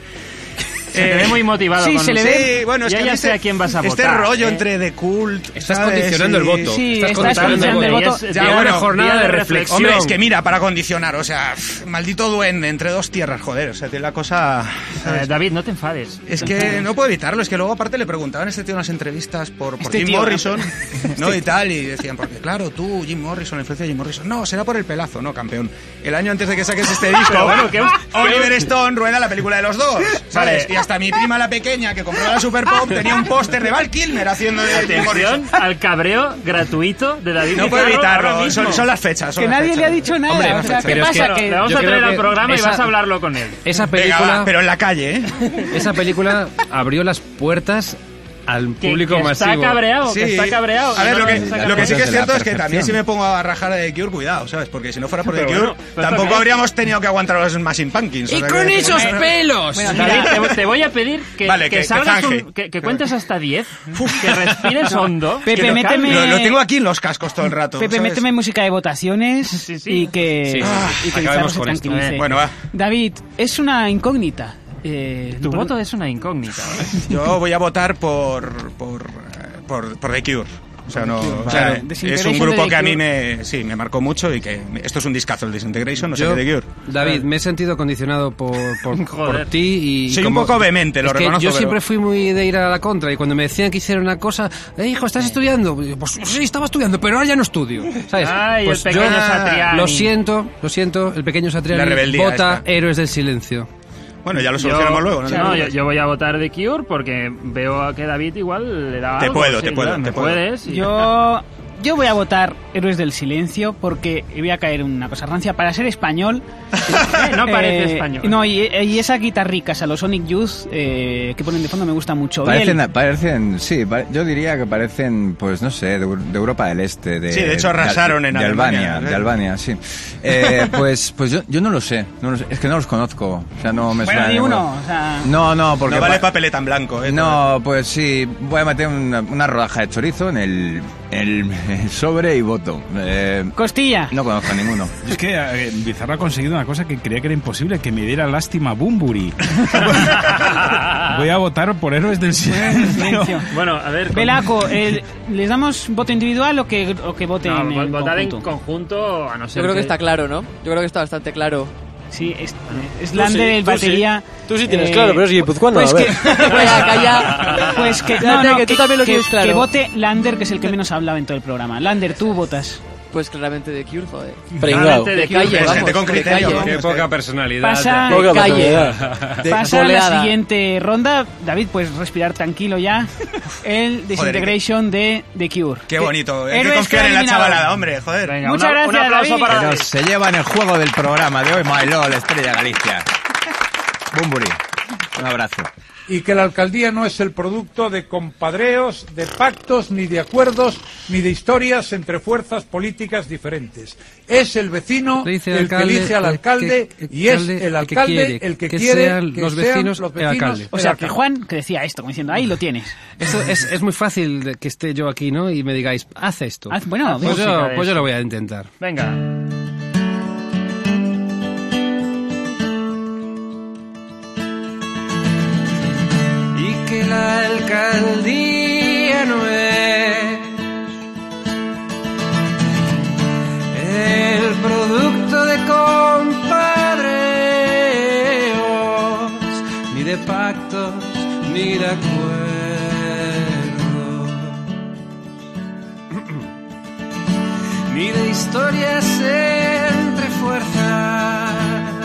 Se te ve muy motivado. Sí, con se le ve. Sí, bueno, es ya que ya este, sé a quién vas a votar. Este rollo ¿eh? entre The Cult. Estás ¿sabes? condicionando el voto. Sí, estás estás condicionando el voto. voto. Ya, bueno, jornada de reflexión. Hombre, es que mira, para condicionar, o sea, pff, maldito duende entre dos tierras, joder, o sea, tiene la cosa... Eh, David, no te enfades. Es que no puedo evitarlo, es que luego aparte le preguntaban a este tío en unas entrevistas por, por Este Jim tío, Morrison, este ¿no? Y tal, y decían, porque claro, tú, Jim Morrison, la influencia de Jim Morrison, no, será por el pelazo, no, campeón. El año antes de que saques este disco, Pero bueno, ¿qué os- Oliver qué os- Stone rueda la película de los dos, ¿sabes? Vale. Y hasta mi prima la pequeña, que compró la Super Pop, tenía un póster de Val Kilmer haciendo de Jim Morrison. Atención al cabreo gratuito de David No puedo Pizarro ahora evitarlo, mismo. son, son las fechas. Son Que las nadie fechas. le ha dicho nada. Hombre, o sea, las ¿qué fechas. pasa? Pero Que le vamos yo a creo traer al que programa y esa- vas a hablarlo con él. Esa Venga, película, va, pero en la calle, ¿eh? esa película abrió las puertas al Que- público que está masivo. cabreado, que está cabreado. A ver, No, lo no, que, no, no, lo que sí que es de la cierto es que percepción. también si me pongo a rajar de The Cure, cuidado, ¿sabes? Porque si no fuera por The Pero Cure, bueno, pero tampoco también- habríamos tenido que aguantar a los Smashing Pumpkins. o sea que- pelos! David, te, te voy a pedir que, Vale, que que- que salgas zanje. un- que, que cuentes hasta diez, que respires hondo. Pepe, que lo méteme- calmes. Lo, lo tengo aquí en los cascos todo el rato. Pepe, ¿sabes? méteme música de votaciones Sí, sí. y que, Sí, sí. y que Acabemos Pizarro se con esto. tranquilice. Bueno, va. David, es una incógnita. Eh, Tu por- voto es una incógnita. Yo voy a votar por, por, eh, por, por The Cure. O sea, no, o sea, Claro, es un Disintegration grupo de The que a mí Cure. me, sí, me marcó mucho y que esto es un discazo, el Disintegration, no sé Yo, qué The Cure. David, me he sentido condicionado por, por, Joder. por ti y... Soy como- un poco vehemente, lo es que reconozco, yo pero- siempre fui muy de ir a la contra y cuando me decían que hiciera una cosa, eh, hijo, ¿estás estudiando? Y yo, pues sí, estaba estudiando, pero ahora ya no estudio. ¿Sabes? Ay, Pues el pequeño yo, Satriani. Lo siento, lo siento, el pequeño Satriani La rebeldía vota esta. Héroes del Silencio. Bueno, ya lo Yo- solucionamos luego, ¿no? te no, yo, preocupes. yo voy a votar de Cure porque veo a que David igual le da Te algo, puedo, sí, te puedo, claro, te me puedo. puedes. y- Yo, yo voy a votar Héroes del Silencio porque voy a caer en una cosa rancia. Para ser español... Eh, no parece eh, español. No, y, y esas guitarricas a los Sonic Youth eh, que ponen de fondo me gusta mucho. Parecen, Biel, parecen, sí, pa- yo diría que parecen, pues no sé, de, de Europa del Este. De, Sí, de hecho arrasaron de, en de Alemania, Albania. ¿eh? De Albania, sí. Eh, pues pues yo, yo no lo sé, no lo sé, es que no los conozco. O sea, no me bueno, suena ni ninguno. uno. O sea, No, no, porque... No vale pa- papeleta en blanco, ¿eh? No, pues sí, voy a meter una, una rodaja de chorizo en el, el, el sobre y voto. Eh, Costilla. no conozco a ninguno. Es que eh, Bizarro ha conseguido una cosa que creía que era imposible, que me diera lástima Bunbury. Voy a votar por Héroes del Silencio. Silencio. Bueno, a ver. con- Velaco, eh, ¿les damos voto individual o que, o que voten No, en vo- votar en conjunto? conjunto, a no ser Yo creo que está claro, ¿no? Yo creo que está bastante claro. Sí, es, es Tú Lander, sí, el tú batería... sí. Tú sí tienes eh, claro, pero es guipuzcoano, Pues a que, ver. pues, Calla. pues que, Cállate, no, no, que tú también lo que, tienes claro. que vote Lander, que es el que menos ha hablado en todo el programa. Lander, tú votas. Pues claramente de Cure, joder. Pringao. De De calle, Cure. vamos. Gente con de criterio, calle. vamos. Qué poca personalidad. Pasa, De Poca calle. De pasa a la goleada. siguiente ronda. David, puedes respirar tranquilo ya. El Disintegration de The Cure. Qué bonito, hay que Héroes confiar en la eliminado. chavalada, hombre, joder. Venga, Muchas una- gracias, un aplauso David. para Pero David. se llevan el juego del programa de hoy, Mailó, la estrella Galicia. Bunbury, un abrazo. Y que la alcaldía no es el producto de compadreos, de pactos, ni de acuerdos, ni de historias entre fuerzas políticas diferentes. Es el vecino Le dice el el que alcalde, elige al el alcalde que- y es alcalde, el el que alcalde quiere el que que quiere sean que los sean vecinos los el vecinos alcalde. O sea, el que alcalde. Juan que decía esto, como diciendo, ahí lo tienes. Esto es, es muy fácil de que esté yo aquí, ¿no? Y me digáis, haz esto. Haz- bueno, pues, música yo, de pues yo eso. lo voy a intentar. Venga. Y que la alcaldía no es el producto de compadreos, ni de pactos, ni de acuerdos, ni de historias entre fuerzas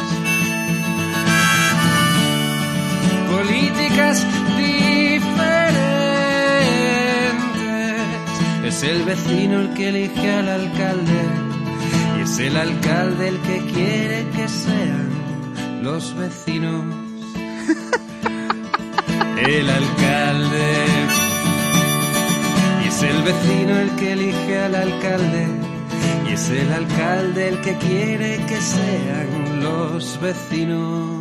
políticas diferentes. Es el vecino el que elige al alcalde y es el alcalde el que quiere que sean los vecinos. El alcalde vecino el que elige al alcalde y es el alcalde el que quiere que sean los vecinos.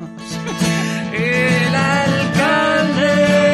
El alcalde.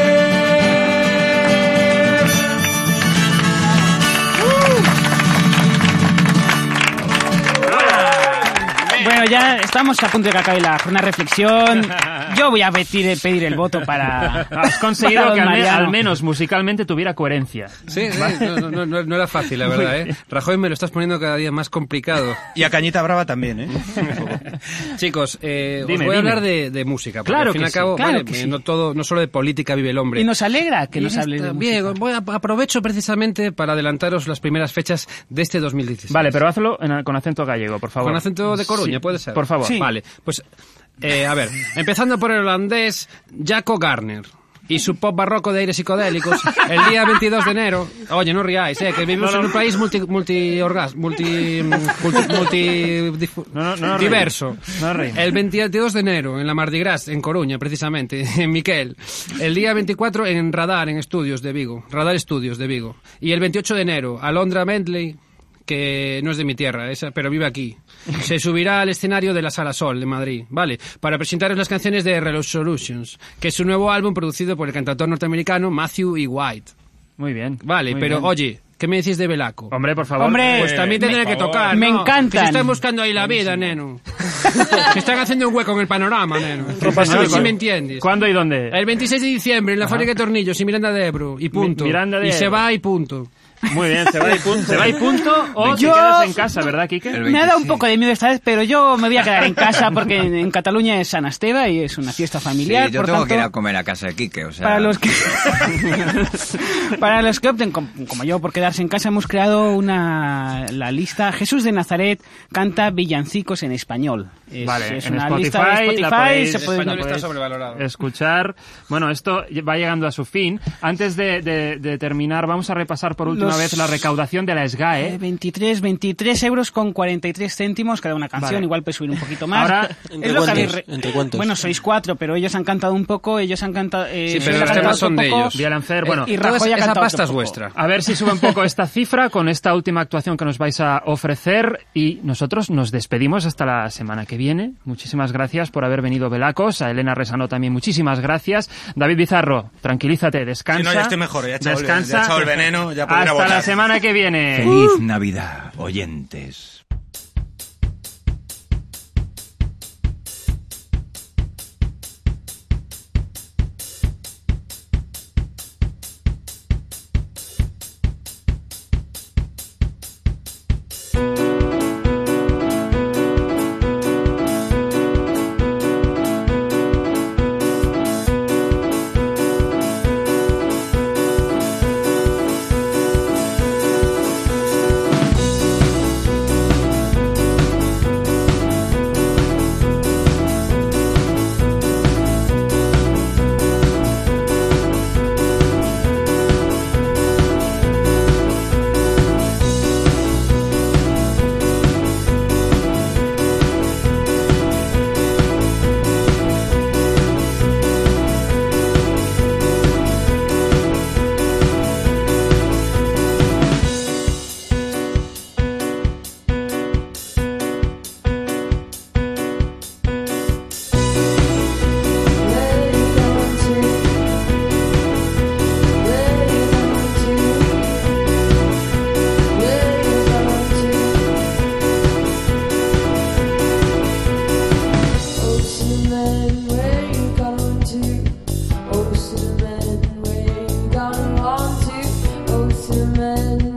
Bueno, ya estamos a punto de que acabe la jornada de reflexión. Yo voy a pedir, pedir el voto para... Has conseguido para que don al, me- Mariano. al menos musicalmente tuviera coherencia. Sí, sí, no, no, no, no era fácil, la verdad, ¿eh? Rajoy, me lo estás poniendo cada día más complicado. Y a Cañita Brava también, ¿eh? Chicos, eh, Dime, os voy a dime. hablar de, de música, porque Claro al fin y que al sí, cabo, claro vale, que eh, sí. no todo, no solo de política vive el hombre. Y nos alegra que Y nos ya hable de está, música. bien, voy a, aprovecho precisamente para adelantaros las primeras fechas de este dos mil dieciséis. Vale, pero hazlo en- con acento gallego, por favor. Con acento de Coruña, Sí, puede ser. por favor. Sí. Vale, pues, eh, a ver, empezando por el holandés Jaco Garner y su pop barroco de aires psicodélicos, el día veintidós de enero... Oye, no riáis, eh, que vivimos No, no. en un país multi... multi, orgas, multi, multi, multi difu- No, no, no nos diverso. reímos, no nos reímos. El veintidós de enero en la Mardi Gras, en Coruña, precisamente, en Miquel. El día veinticuatro en Radar, en Estudios de Vigo. Radar Estudios de Vigo. Y el veintiocho de enero, Alondra Bentley, que no es de mi tierra, esa, pero vive aquí. Se subirá al escenario de la Sala Sol de Madrid, ¿vale? Para presentaros las canciones de Resolutions, que es su nuevo álbum producido por el cantautor norteamericano Matthew E. White. Muy bien. Vale, muy pero bien. oye, ¿qué me decís de Belaco? Hombre, por favor. Hombre, Pues también tendré que tocar, Me ¿no? encantan. Que se están buscando ahí la vida, neno. Se están haciendo un hueco en el panorama, neno. pasa? A ver si ¿Cuándo? me entiendes. ¿Cuándo y dónde? El veintiséis de diciembre en la fábrica de tornillos y Miranda de Ebro. Y punto. Mi- Miranda de y se Ebro. va y punto. Muy bien, se va y punto. Se va y punto o te Yo- quedas en casa, ¿verdad, Quique? Me ha dado un poco de miedo esta vez, pero yo me voy a quedar en casa porque en, en Cataluña es San Esteve y es una fiesta familiar. Sí, yo por tengo tanto, que ir a comer a casa de Quique, o sea... Para los que para los que opten com- como yo por quedarse en casa hemos creado una la lista Jesús de Nazaret canta villancicos en español. Es, Vale, es en una Spotify, lista de Spotify, la podéis, se puede- español la está podéis sobrevalorado. escuchar. Bueno, esto va llegando a su fin. Antes de, de- de terminar, vamos a repasar por última Los- vez la recaudación de la Eh, SGAE. veintitrés, veintitrés euros con cuarenta y tres céntimos cada una canción, Vale. igual puede subir un poquito más. Ahora, ¿entre es lo que cuántos? habéis re- ¿Entre cuántos? Bueno, sois cuatro, pero ellos han cantado un poco, ellos han cantado... eh, Sí, pero Soy los ha cantado temas son otro de poco, ellos. Vialanfer, bueno, y Toda Rajoy ha esa cantado pasta otro es poco. vuestra. a ver si sube un poco esta cifra con esta última actuación que nos vais a ofrecer y nosotros nos despedimos hasta la semana que viene. Muchísimas gracias por haber venido, Belacos. A Elena Resano también muchísimas gracias. David Bizarro, tranquilízate, descansa. Sí, no, ya estoy mejor, ya he echado el- descansa. ya he echado el veneno, ya puedo ir a Hasta votar. la semana que viene. Feliz Navidad, oyentes. Oh, cinnamon,